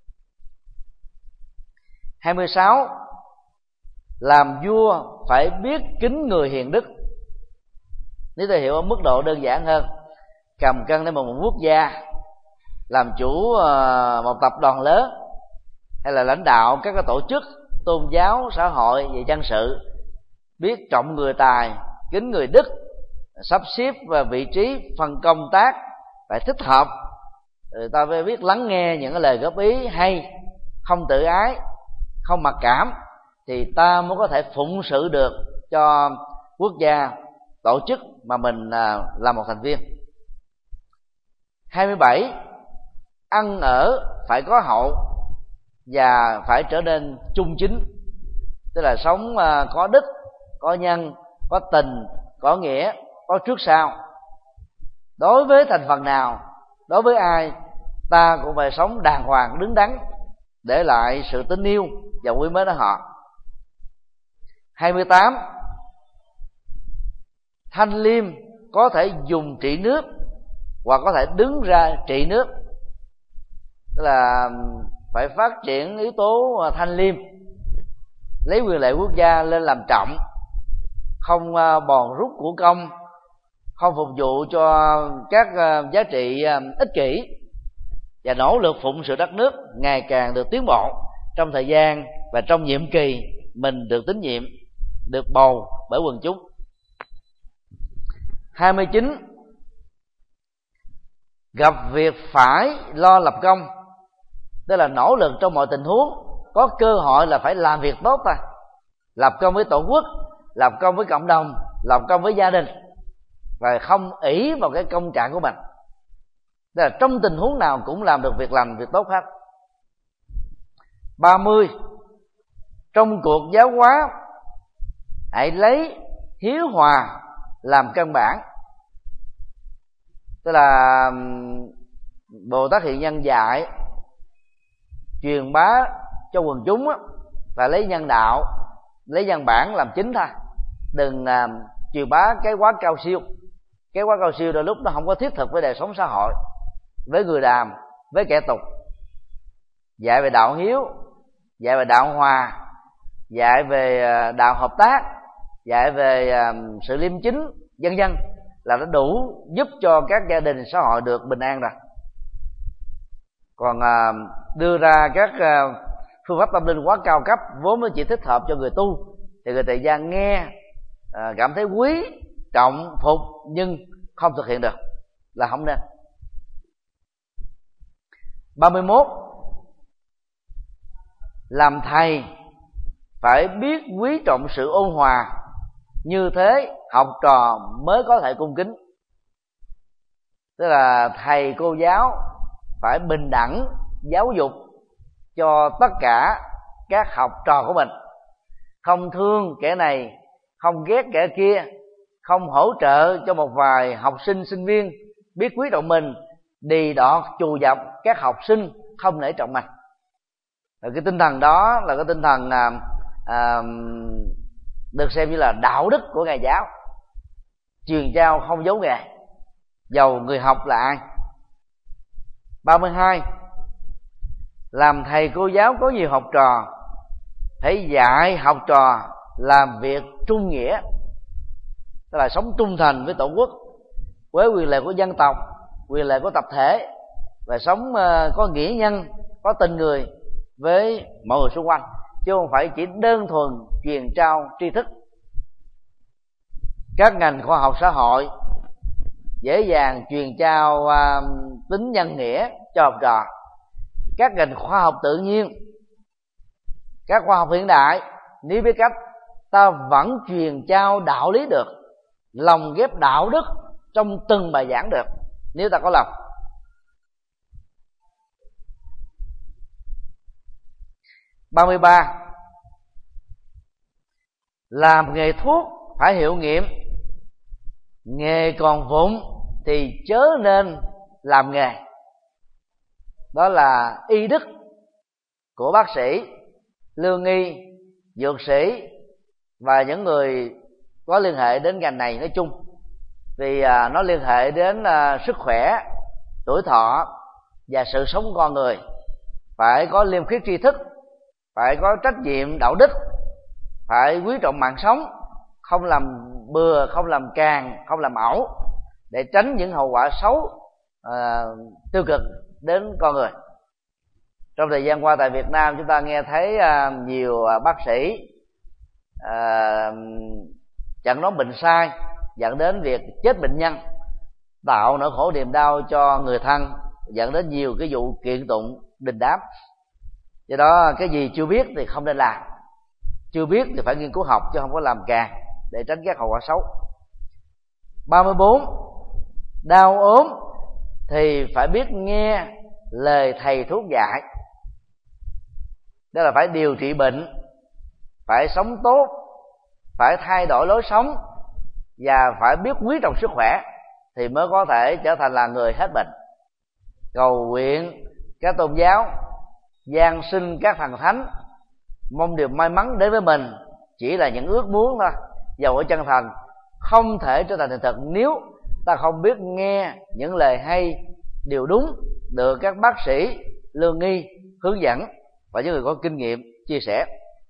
26. Làm vua phải biết kính người hiền đức. Nếu ta hiểu ở mức độ đơn giản hơn, cầm cân để một quốc gia, làm chủ một tập đoàn lớn, hay là lãnh đạo các cái tổ chức tôn giáo, xã hội và dân sự, biết trọng người tài, kính người đức, sắp xếp và vị trí phân công tác phải thích hợp. Người ta phải biết lắng nghe những cái lời góp ý hay, không tự ái, không mặc cảm, thì ta mới có thể phụng sự được cho quốc gia, tổ chức mà mình là một thành viên. 27. Ăn ở phải có hậu và phải trở nên trung chính, tức là sống có đức, có nhân, có tình, có nghĩa, có trước sau. Đối với thành phần nào, đối với ai, ta cũng phải sống đàng hoàng, đứng đắn, để lại sự tín yêu và quý mến ở họ. 28. Thanh liêm có thể dùng trị nước, hoặc có thể đứng ra trị nước, tức là phải phát triển yếu tố thanh liêm, lấy quyền lợi quốc gia lên làm trọng, không bòn rút của công, không phục vụ cho các giá trị ích kỷ, và nỗ lực phụng sự đất nước ngày càng được tiến bộ, trong thời gian và trong nhiệm kỳ mình được tín nhiệm, được bầu bởi quần chúng. 29. Gặp việc phải lo lập công, tức là nỗ lực trong mọi tình huống, có cơ hội là phải làm việc tốt ta, lập công với tổ quốc, lập công với cộng đồng, lập công với gia đình, và không ỷ vào cái công trạng của mình. Tức là trong tình huống nào cũng làm được việc lành, việc tốt hết. 30. Trong cuộc giáo hóa, hãy lấy hiếu hòa làm căn bản. Tức là Bồ Tát Hiện Nhân dạy truyền bá cho quần chúng là lấy nhân đạo, lấy nhân bản làm chính thôi, đừng truyền bá cái quá cao siêu. Cái quá cao siêu đôi lúc nó không có thiết thực với đời sống xã hội, với người đàm, với kẻ tục. Dạy về đạo hiếu, dạy về đạo hòa, dạy về đạo hợp tác, dạy về sự liêm chính, vân vân, là nó đủ giúp cho các gia đình xã hội được bình an rồi. Còn đưa ra các phương pháp tâm linh quá cao cấp vốn nó chỉ thích hợp cho người tu, thì người tại gia nghe cảm thấy quý, trọng, phục, nhưng không thực hiện được là không nên. 31. Làm thầy phải biết quý trọng sự ôn hòa, như thế học trò mới có thể cung kính. Tức là thầy cô giáo phải bình đẳng giáo dục cho tất cả các học trò của mình, không thương kẻ này, không ghét kẻ kia, không hỗ trợ cho một vài học sinh sinh viên biết quý trọng mình, đì đọt chù dập các học sinh không nể trọng mình. Rồi cái tinh thần đó là cái tinh thần được xem như là đạo đức của Ngài giáo, truyền trao không giấu nghề, dầu người học là ai. 32. Làm thầy cô giáo có nhiều học trò, phải dạy học trò làm việc trung nghĩa, tức là sống trung thành với tổ quốc, với quyền lợi của dân tộc, quyền lợi của tập thể, và sống có nghĩa nhân, có tình người với mọi người xung quanh, chứ không phải chỉ đơn thuần truyền trao tri thức. Các ngành khoa học xã hội dễ dàng truyền trao tính nhân nghĩa cho học trò. Các ngành khoa học tự nhiên, các khoa học hiện đại, nếu biết cách, ta vẫn truyền trao đạo lý được, lồng ghép đạo đức trong từng bài giảng được, nếu ta có lòng. 33. Làm nghề thuốc phải hiệu nghiệm, nghề còn vụng thì chớ nên làm nghề. Đó là y đức của bác sĩ, lương y, dược sĩ và những người có liên hệ đến ngành này nói chung, vì nó liên hệ đến sức khỏe, tuổi thọ và sự sống của con người. Phải có liêm khiết tri thức, phải có trách nhiệm đạo đức, phải quý trọng mạng sống, không làm bừa, không làm càn, không làm ẩu, để tránh những hậu quả xấu tiêu cực đến con người. Trong thời gian qua tại Việt Nam, chúng ta nghe thấy nhiều bác sĩ chẩn đoán bệnh sai, dẫn đến việc chết bệnh nhân, tạo nỗi khổ niềm đau cho người thân, dẫn đến nhiều cái vụ kiện tụng đình đám. Do đó cái gì chưa biết thì không nên làm, chưa biết thì phải nghiên cứu học, chứ không có làm càng, để tránh các hậu quả xấu. 34. Đau ốm thì phải biết nghe lời thầy thuốc dạy. Đó là phải điều trị bệnh, phải sống tốt, phải thay đổi lối sống, và phải biết quý trọng sức khỏe, thì mới có thể trở thành là người hết bệnh. Cầu nguyện các tôn giáo, giang sinh các thần thánh, mong điều may mắn đến với mình chỉ là những ước muốn thôi, dầu ở chân thành, không thể trở thành hiện thực nếu ta không biết nghe những lời hay, điều đúng được các bác sĩ, lương y hướng dẫn và những người có kinh nghiệm chia sẻ.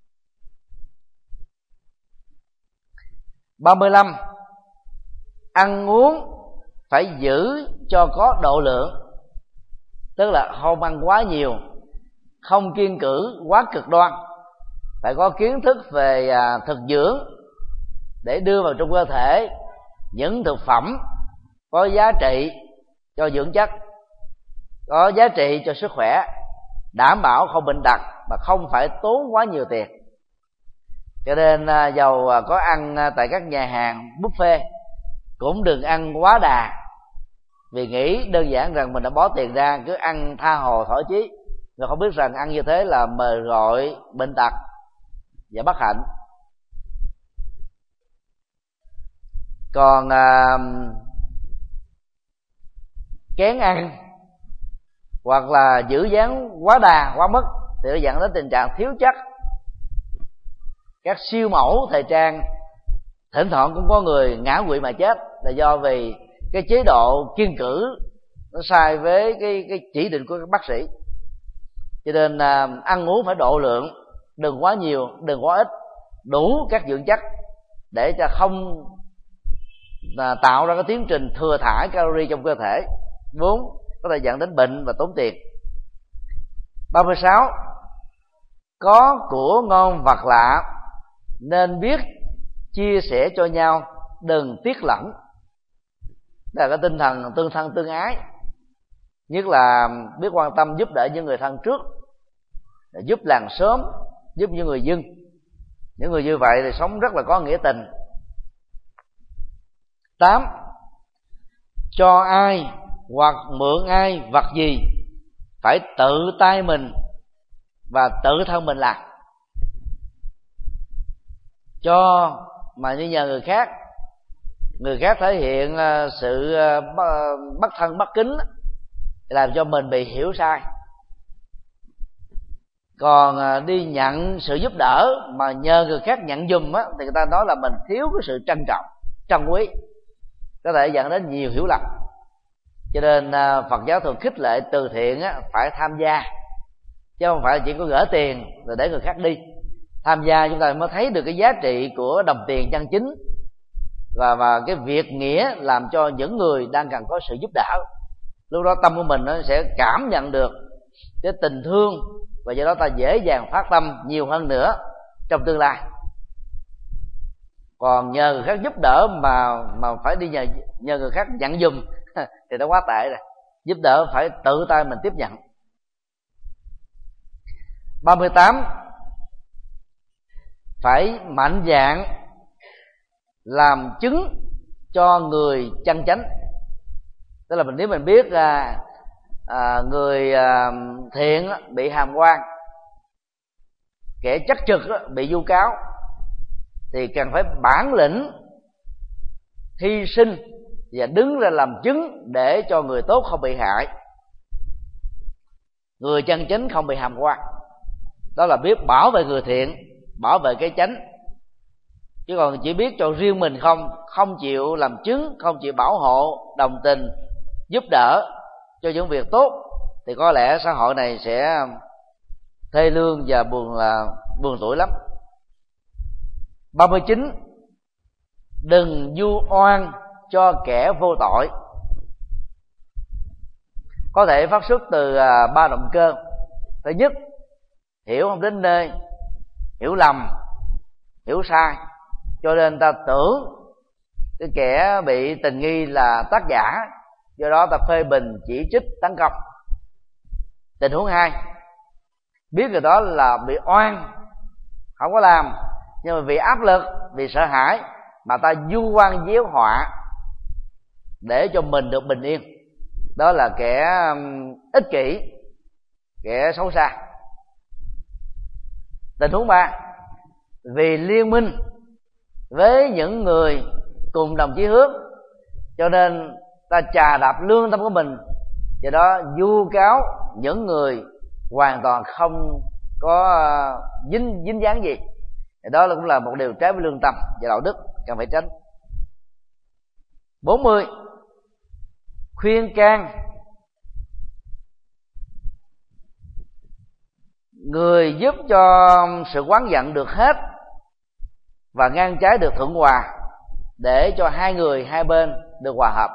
35. Ăn uống phải giữ cho có độ lượng, tức là không ăn quá nhiều, không kiêng cữ quá cực đoan, phải có kiến thức về thực dưỡng để đưa vào trong cơ thể những thực phẩm có giá trị cho dưỡng chất, có giá trị cho sức khỏe, đảm bảo không bệnh tật mà không phải tốn quá nhiều tiền. Cho nên dầu có ăn tại các nhà hàng buffet cũng đừng ăn quá đà, vì nghĩ đơn giản rằng mình đã bó tiền ra cứ ăn tha hồ thỏa chí, mà không biết rằng ăn như thế là mời gọi bệnh tật và bất hạnh. Còn kén ăn hoặc là giữ dáng quá đà quá mức thì nó dẫn đến tình trạng thiếu chất. Các siêu mẫu thời trang thỉnh thoảng cũng có người ngã quỵ mà chết là do vì cái chế độ kiêng cữ nó sai với cái chỉ định của các bác sĩ. Cho nên ăn uống phải độ lượng, đừng quá nhiều, đừng quá ít, đủ các dưỡng chất để cho không tạo ra cái tiến trình thừa thải calorie trong cơ thể, vốn có thể dẫn đến bệnh và tốn tiền. 36. Có của ngon vật lạ nên biết chia sẻ cho nhau, đừng tiếc lẫn. Đó là cái tinh thần tương thân tương ái, nhất là biết quan tâm giúp đỡ những người thân trước, giúp làng xóm, giúp những người dân. Những người như vậy thì sống rất là có nghĩa tình. 8. Cho ai hoặc mượn ai vật gì phải tự tay mình và tự thân mình làm. Cho mà như nhờ người khác thể hiện sự bất thân bất kính, làm cho mình bị hiểu sai. Còn đi nhận sự giúp đỡ mà nhờ người khác nhận giùm á, thì người ta nói là mình thiếu cái sự trân trọng, trân quý, có thể dẫn đến nhiều hiểu lầm. Cho nên Phật giáo thường khích lệ từ thiện á, phải tham gia, chứ không phải chỉ có gửi tiền rồi để người khác đi. Tham gia chúng ta mới thấy được cái giá trị của đồng tiền chân chính, và cái việc nghĩa làm cho những người đang cần có sự giúp đỡ. Lúc đó tâm của mình nó sẽ cảm nhận được cái tình thương, và do đó ta dễ dàng phát tâm nhiều hơn nữa trong tương lai. Còn nhờ người khác giúp đỡ mà phải đi nhờ người khác nhận giùm thì nó quá tệ rồi. Giúp đỡ phải tự tay mình tiếp nhận. 38. Phải mạnh dạn làm chứng cho người chân chánh. Tức là nếu mình biết người thiện bị hàm quan, kẻ chắc trực bị vu cáo, thì cần phải bản lĩnh hy sinh và đứng ra làm chứng để cho người tốt không bị hại, người chân chính không bị hàm quan. Đó là biết bảo vệ người thiện, bảo vệ cái chánh. Chứ còn chỉ biết cho riêng mình không chịu làm chứng, không chịu bảo hộ, đồng tình, giúp đỡ cho những việc tốt, thì có lẽ xã hội này sẽ thê lương và buồn tủi lắm. 39. Đừng vu oan cho kẻ vô tội. Có thể phát xuất từ 3 động cơ. Thứ nhất, hiểu không đến nơi, hiểu lầm, hiểu sai, cho nên ta tưởng cái kẻ bị tình nghi là tác giả, do đó ta phê bình, chỉ trích, tấn công. Tình huống 2, biết người đó là bị oan, không có làm, nhưng mà vì áp lực, vì sợ hãi mà ta vu oan gieo họa để cho mình được bình yên. Đó là kẻ ích kỷ, kẻ xấu xa. Tình huống 3, vì liên minh với những người cùng đồng chí hướng, cho nên ta chà đạp lương tâm của mình, do đó vu cáo những người hoàn toàn không có dính dáng gì. Đó cũng là một điều trái với lương tâm và đạo đức, cần phải tránh. 40. Khuyên can người giúp cho sự oán giận được hết và ngang trái được thuận hòa, để cho hai bên được hòa hợp.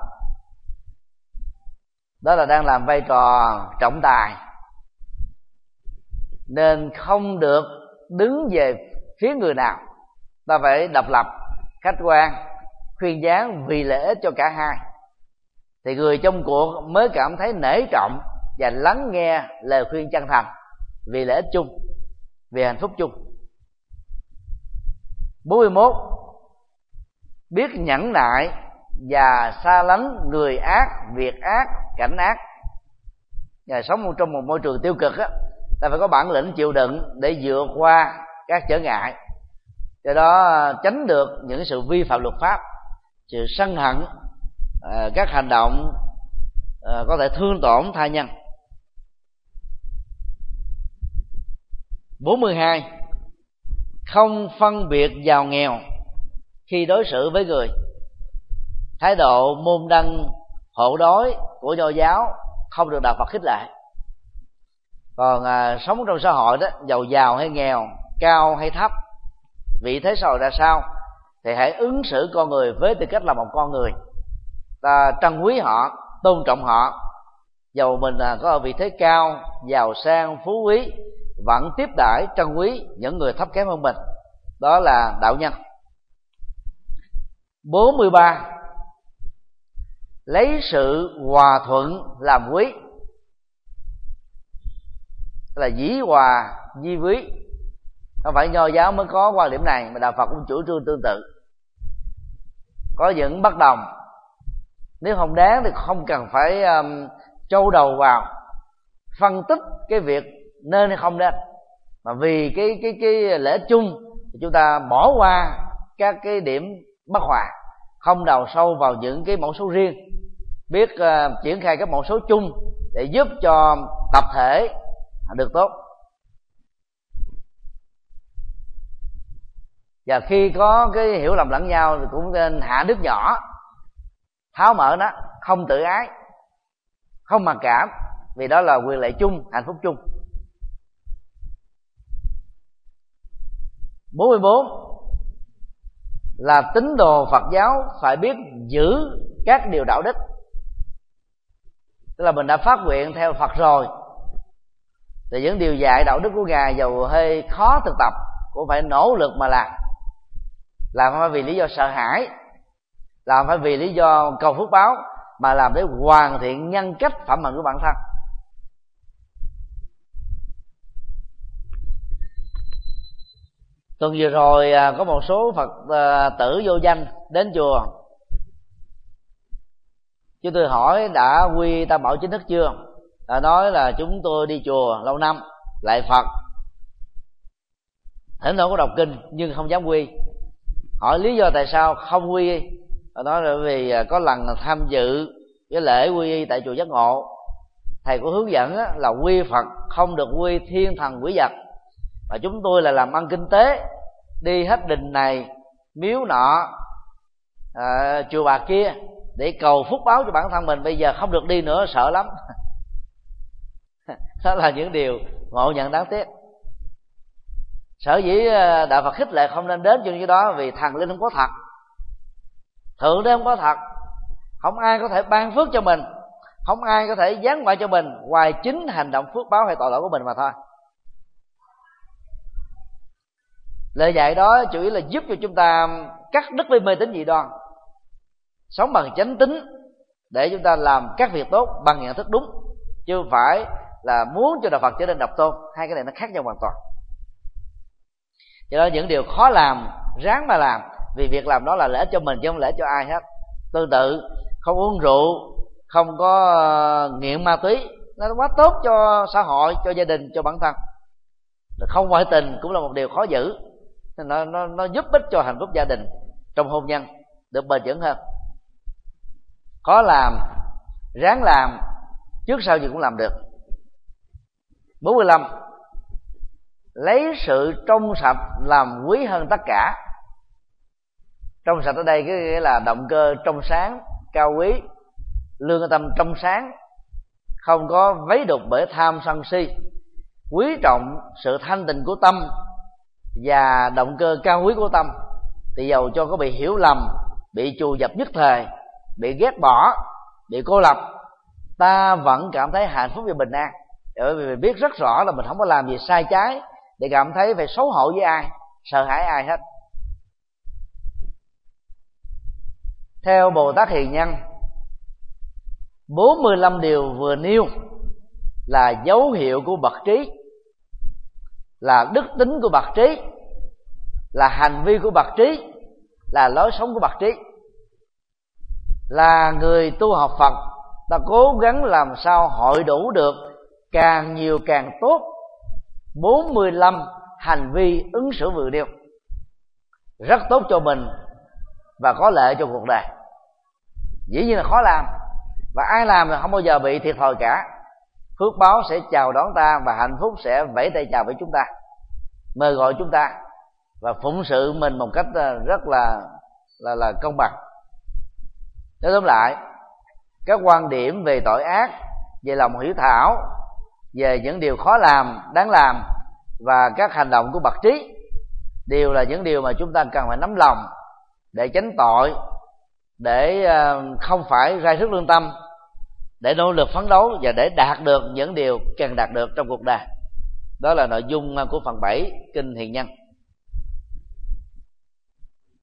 Đó là đang làm vai trò trọng tài. nên không được đứng về phía người nào, ta phải độc lập, khách quan, khuyên gián vì lợi ích cho cả hai, thì người trong cuộc mới cảm thấy nể trọng và lắng nghe lời khuyên chân thành vì lợi ích chung, vì hạnh phúc chung. 41. Biết nhẫn nại và xa lánh người ác, việc ác, cảnh ác. Và sống trong một môi trường tiêu cực á, ta phải có bản lĩnh chịu đựng để vượt qua các trở ngại, do đó tránh được những sự vi phạm luật pháp, sự sân hận, các hành động có thể thương tổn tha nhân. 42. Không phân biệt giàu nghèo khi đối xử với người. Thái độ môn đăng hộ đói của Nho giáo không được đạo Phật khích lệ. Còn sống trong xã hội đó, giàu giàu hay nghèo, cao hay thấp, vị thế xã hội ra sao, thì hãy ứng xử con người với tư cách là một con người. Ta trân quý họ, tôn trọng họ, dầu mình có ở vị thế cao, giàu sang, phú quý, vẫn tiếp đãi trân quý những người thấp kém hơn mình. Đó là đạo nhân. 43. Lấy sự hòa thuận làm quý. Tức là dĩ hòa vi quý. Không phải Nho giáo mới có quan điểm này, mà đạo Phật cũng chủ trương tương tự. Có những bất đồng, nếu không đáng thì không cần phải trâu đầu vào phân tích cái việc nên hay không nên, mà vì cái lợi ích chung thì chúng ta bỏ qua các cái điểm bất hòa, không đào sâu vào những cái mẫu số riêng, biết triển khai các mẫu số chung để giúp cho tập thể được tốt. Và khi có cái hiểu lầm lẫn nhau thì cũng nên hạ nước nhỏ, tháo mở nó, không tự ái, không mặc cảm, vì đó là quyền lợi chung, hạnh phúc chung. 44. Là tín đồ Phật giáo phải biết giữ các điều đạo đức. Tức là mình đã phát nguyện theo Phật rồi, thì những điều dạy đạo đức của Ngài dầu hơi khó thực tập cũng phải nỗ lực mà làm không phải vì lý do sợ hãi, làm không phải vì lý do cầu phước báo, mà làm để hoàn thiện nhân cách phẩm hạnh của bản thân. Tuần vừa rồi có một số Phật tử vô danh đến chùa. Chúng tôi hỏi đã quy Tam Bảo chính thức chưa? Nói là chúng tôi đi chùa lâu năm, lại Phật, thỉnh thoảng có đọc kinh nhưng không dám quy. Hỏi lý do tại sao không quy y? Nói là vì có lần tham dự cái lễ quy y tại chùa Giác Ngộ, thầy có hướng dẫn là quy Phật không được quy thiên thần quỷ vật, mà chúng tôi là làm ăn kinh tế, đi hết đình này miếu nọ, chùa bà kia để cầu phúc báo cho bản thân mình, bây giờ không được đi nữa sợ lắm. Đó là những điều ngộ nhận đáng tiếc. Sở dĩ đạo Phật khích lệ không nên đến cho cái đó, vì thần linh không có thật, thượng đế không có thật, không ai có thể ban phước cho mình, không ai có thể giáng họa cho mình ngoài chính hành động phước báo hay tội lỗi của mình mà thôi. Lời dạy đó chủ yếu là giúp cho chúng ta cắt đứt với mê tín dị đoan, sống bằng chánh tín để chúng ta làm các việc tốt bằng nhận thức đúng, chứ không phải là muốn cho đạo Phật trở nên độc tôn. Hai cái này nó khác nhau hoàn toàn. Do đó những điều khó làm ráng mà làm, vì việc làm đó là lợi ích cho mình chứ không lợi ích cho ai hết. Tương tự không uống rượu, không có nghiện ma túy, nó quá tốt cho xã hội, cho gia đình, cho bản thân. Không ngoại tình cũng là một điều khó giữ, nó giúp ích cho hạnh phúc gia đình trong hôn nhân được bền vững hơn. Khó làm ráng làm, trước sau gì cũng làm được. 45. Lấy sự trong sạch làm quý hơn tất cả. Trong sạch ở đây có nghĩa là động cơ trong sáng, cao quý, lương tâm trong sáng, không có vấy đục bởi tham sân si, quý trọng sự thanh tịnh của tâm và động cơ cao quý của tâm. Thì dầu cho có bị hiểu lầm, bị trù dập nhất thời, bị ghét bỏ, bị cô lập, ta vẫn cảm thấy hạnh phúc và bình an. bởi vì biết rất rõ là mình không có làm gì sai trái để cảm thấy phải xấu hổ với ai, sợ hãi ai hết. Theo Bồ Tát Hiền Nhân, 45 điều vừa nêu là dấu hiệu của bậc trí, là đức tính của bậc trí, là hành vi của bậc trí, là lối sống của bậc trí. Là người tu học Phật, ta cố gắng làm sao hội đủ được càng nhiều càng tốt 45 hành vi ứng xử vừa nêu, rất tốt cho mình và có lợi cho cuộc đời. Dĩ nhiên là khó làm, và ai làm thì không bao giờ bị thiệt thòi cả. Phước báo sẽ chào đón ta, và hạnh phúc sẽ vẫy tay chào với chúng ta, mời gọi chúng ta, và phụng sự mình một cách rất là công bằng. Nói tóm lại, các quan điểm về tội ác, về lòng hiếu thảo, về những điều khó làm, đáng làm, và các hành động của bậc trí đều là những điều mà chúng ta cần phải nắm lòng để tránh tội, để không phải rai rứt lương tâm, để nỗ lực phấn đấu và để đạt được những điều cần đạt được trong cuộc đời. Đó là nội dung của phần 7 Kinh Hiền Nhân.